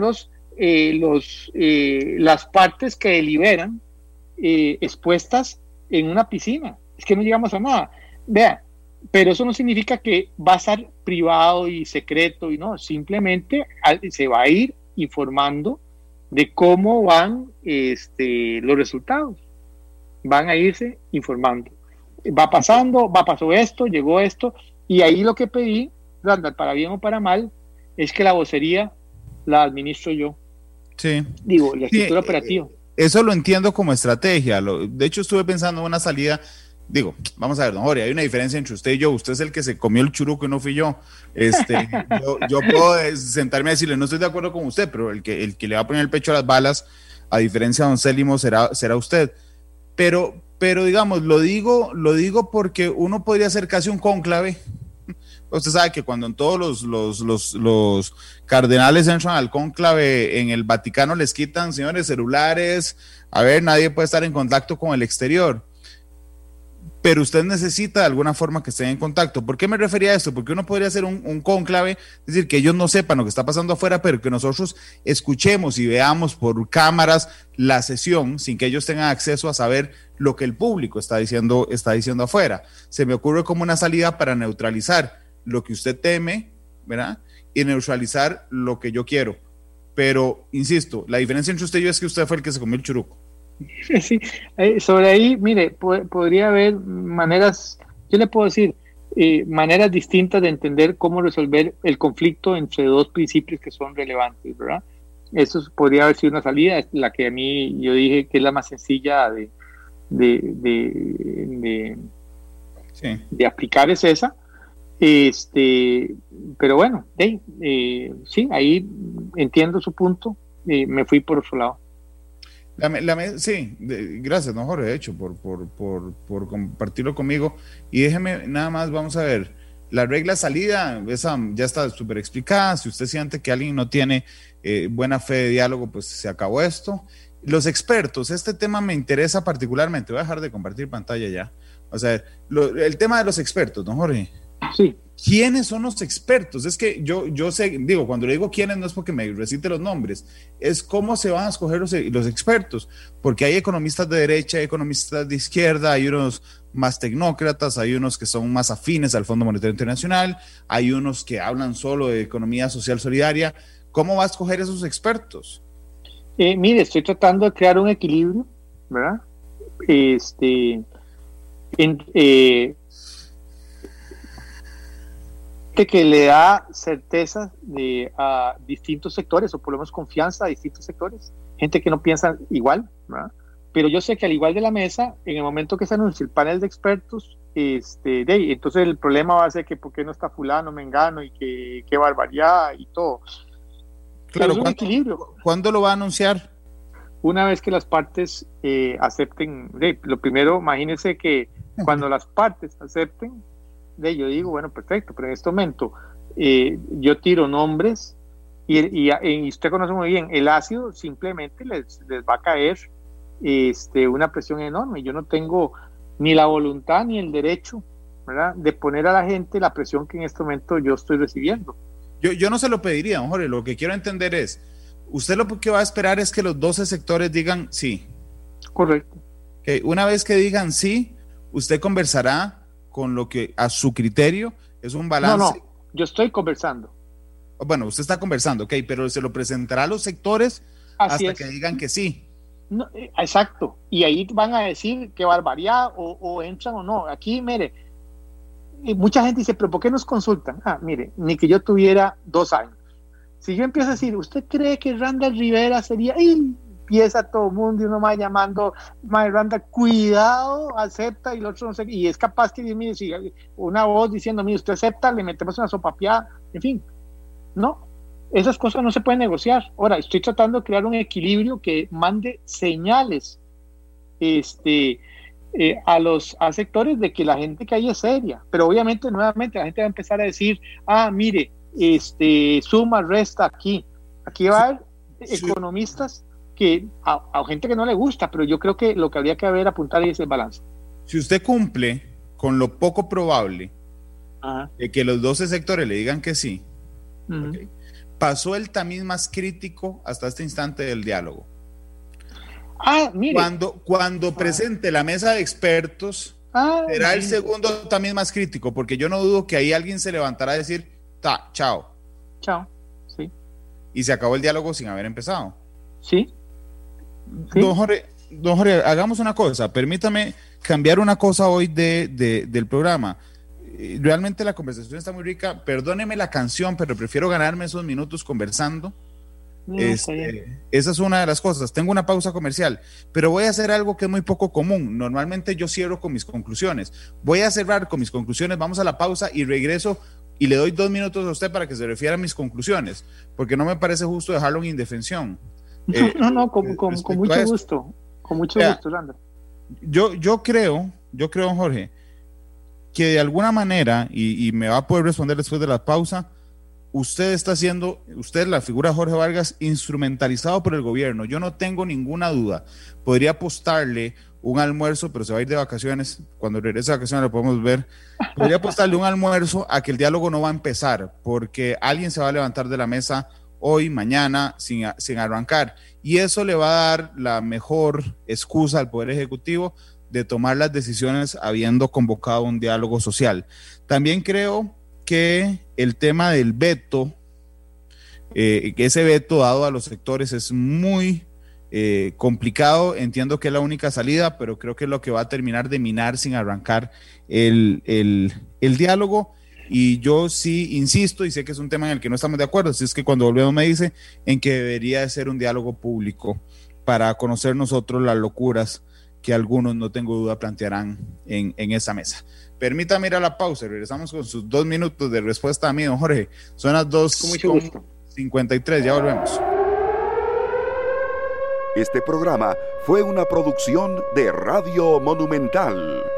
las partes que deliberan expuestas en una piscina, es que no llegamos a nada, vean, pero eso no significa que va a estar privado y secreto, y no, simplemente se va a ir informando de cómo van los resultados, van a irse informando, pasó esto, llegó esto, y ahí lo que pedí, Randall, para bien o para mal, es que la vocería la administro yo. Sí. Digo, la estructura operativa. Eso lo entiendo como estrategia, de hecho estuve pensando en una salida. Digo, vamos a ver, don Jorge, hay una diferencia entre usted y yo. Usted es el que se comió el churuco y no fui yo. Yo puedo sentarme a decirle, no estoy de acuerdo con usted, pero el que le va a poner el pecho a las balas, a diferencia de don Célimo, será usted. Pero digamos, lo digo porque uno podría hacer casi un cónclave. Usted sabe que cuando en todos los cardenales entran al cónclave en el Vaticano les quitan, señores, celulares. A ver, nadie puede estar en contacto con el exterior. Pero usted necesita de alguna forma que estén en contacto. ¿Por qué me refería a esto? Porque uno podría hacer un cónclave, es decir, que ellos no sepan lo que está pasando afuera, pero que nosotros escuchemos y veamos por cámaras la sesión sin que ellos tengan acceso a saber lo que el público está diciendo afuera. Se me ocurre como una salida para neutralizar lo que usted teme, ¿verdad? Y neutralizar lo que yo quiero. Pero, insisto, la diferencia entre usted y yo es que usted fue el que se comió el churuco. Sí, sobre ahí, mire, podría haber maneras, yo le puedo decir, maneras distintas de entender cómo resolver el conflicto entre dos principios que son relevantes, ¿verdad? Eso podría haber sido una salida, es la que a mí yo dije que es la más sencilla de aplicar, es esa. Pero bueno, sí, ahí entiendo su punto, me fui por otro lado. Sí, gracias, don Jorge, de hecho, por compartirlo conmigo. Y déjeme nada más, vamos a ver, la regla salida, esa ya está súper explicada. Si usted siente que alguien no tiene buena fe de diálogo, pues se acabó esto. Los expertos, este tema me interesa particularmente. Voy a dejar de compartir pantalla ya. O sea, el tema de los expertos, don Jorge. Sí. ¿Quiénes son los expertos? Es que yo sé, digo, cuando le digo quiénes no es porque me recite los nombres, es cómo se van a escoger los expertos, porque hay economistas de derecha, hay economistas de izquierda, hay unos más tecnócratas, hay unos que son más afines al Fondo Monetario Internacional, hay unos que hablan solo de economía social solidaria. ¿Cómo va a escoger esos expertos? Mire, estoy tratando de crear un equilibrio, ¿verdad? Que le da certeza a distintos sectores, o por lo menos confianza a distintos sectores, gente que no piensa igual, ¿verdad? Pero yo sé que al igual de la mesa, en el momento que se anuncie el panel de expertos, entonces el problema va a ser que por qué no está fulano, mengano, y que qué barbaridad y todo. Claro, es un equilibrio. ¿Cuándo lo va a anunciar? Una vez que las partes acepten, lo primero, imagínense que cuando las partes acepten, yo digo, bueno, perfecto, pero en este momento yo tiro nombres y usted conoce muy bien, el ácido simplemente les va a caer una presión enorme. Yo no tengo ni la voluntad ni el derecho, ¿verdad?, de poner a la gente la presión que en este momento yo estoy recibiendo. Yo no se lo pediría, don Jorge, lo que quiero entender es, usted lo que va a esperar es que los 12 sectores digan sí. Correcto. Okay. Una vez que digan sí, usted conversará con lo que a su criterio es un balance. No, yo estoy conversando. Bueno, usted está conversando, ok, pero se lo presentará a los sectores hasta que digan que sí. No, exacto, y ahí van a decir qué barbaridad o entran o no. Aquí, mire, mucha gente dice, pero ¿por qué nos consultan? Mire, ni que yo tuviera 2 años. Si yo empiezo a decir, ¿usted cree que Randall Rivera sería? ¡Ay! Empieza todo el mundo y uno va llamando, Randall, cuidado, acepta, y el otro no sé, y es capaz que, mire, si una voz diciendo, mire, usted acepta, le metemos una sopapeada, en fin, no, esas cosas no se pueden negociar. Ahora, estoy tratando de crear un equilibrio que mande señales a sectores de que la gente que hay es seria, pero obviamente, nuevamente, la gente va a empezar a decir, mire, suma, resta, aquí va a haber economistas que a gente que no le gusta, pero yo creo que lo que habría que haber apuntar es el balance. Si usted cumple con lo poco probable de que los 12 sectores le digan que sí, okay, pasó el tamiz más crítico hasta este instante del diálogo. Mire. Cuando presente la mesa de expertos, será el segundo tamiz más crítico, porque yo no dudo que ahí alguien se levantará a decir, chao, sí. Y se acabó el diálogo sin haber empezado. Sí. Don Jorge, hagamos una cosa, permítame cambiar una cosa hoy del programa. Realmente la conversación está muy rica, perdóneme la canción, pero prefiero ganarme esos minutos conversando. Esa es una de las cosas. Tengo una pausa comercial, pero voy a hacer algo que es muy poco común. Normalmente yo cierro con mis conclusiones. Voy a cerrar con mis conclusiones, vamos a la pausa y regreso y le doy 2 minutos a usted para que se refiera a mis conclusiones, porque no me parece justo dejarlo en indefensión. No, con mucho gusto. Con mucho gusto, Randall. Yo creo, Jorge, que de alguna manera, y me va a poder responder después de la pausa, usted, la figura de Jorge Vargas, instrumentalizado por el gobierno. Yo no tengo ninguna duda. Podría apostarle un almuerzo, pero se va a ir de vacaciones. Cuando regrese de vacaciones lo podemos ver. Podría apostarle un almuerzo a que el diálogo no va a empezar, porque alguien se va a levantar de la mesa hoy, mañana, sin arrancar. Y eso le va a dar la mejor excusa al Poder Ejecutivo de tomar las decisiones habiendo convocado un diálogo social. También creo que el tema del veto, que ese veto dado a los sectores es muy complicado. Entiendo que es la única salida, pero creo que es lo que va a terminar de minar sin arrancar el diálogo. Y yo sí insisto, y sé que es un tema en el que no estamos de acuerdo, así es que cuando volvemos me dice en que debería de ser un diálogo público para conocer nosotros las locuras que algunos, no tengo duda, plantearán en esa mesa. Permítame ir a la pausa y regresamos con sus 2 minutos de respuesta a mí, don Jorge. Son las 2:53, ya volvemos. Este programa fue una producción de Radio Monumental.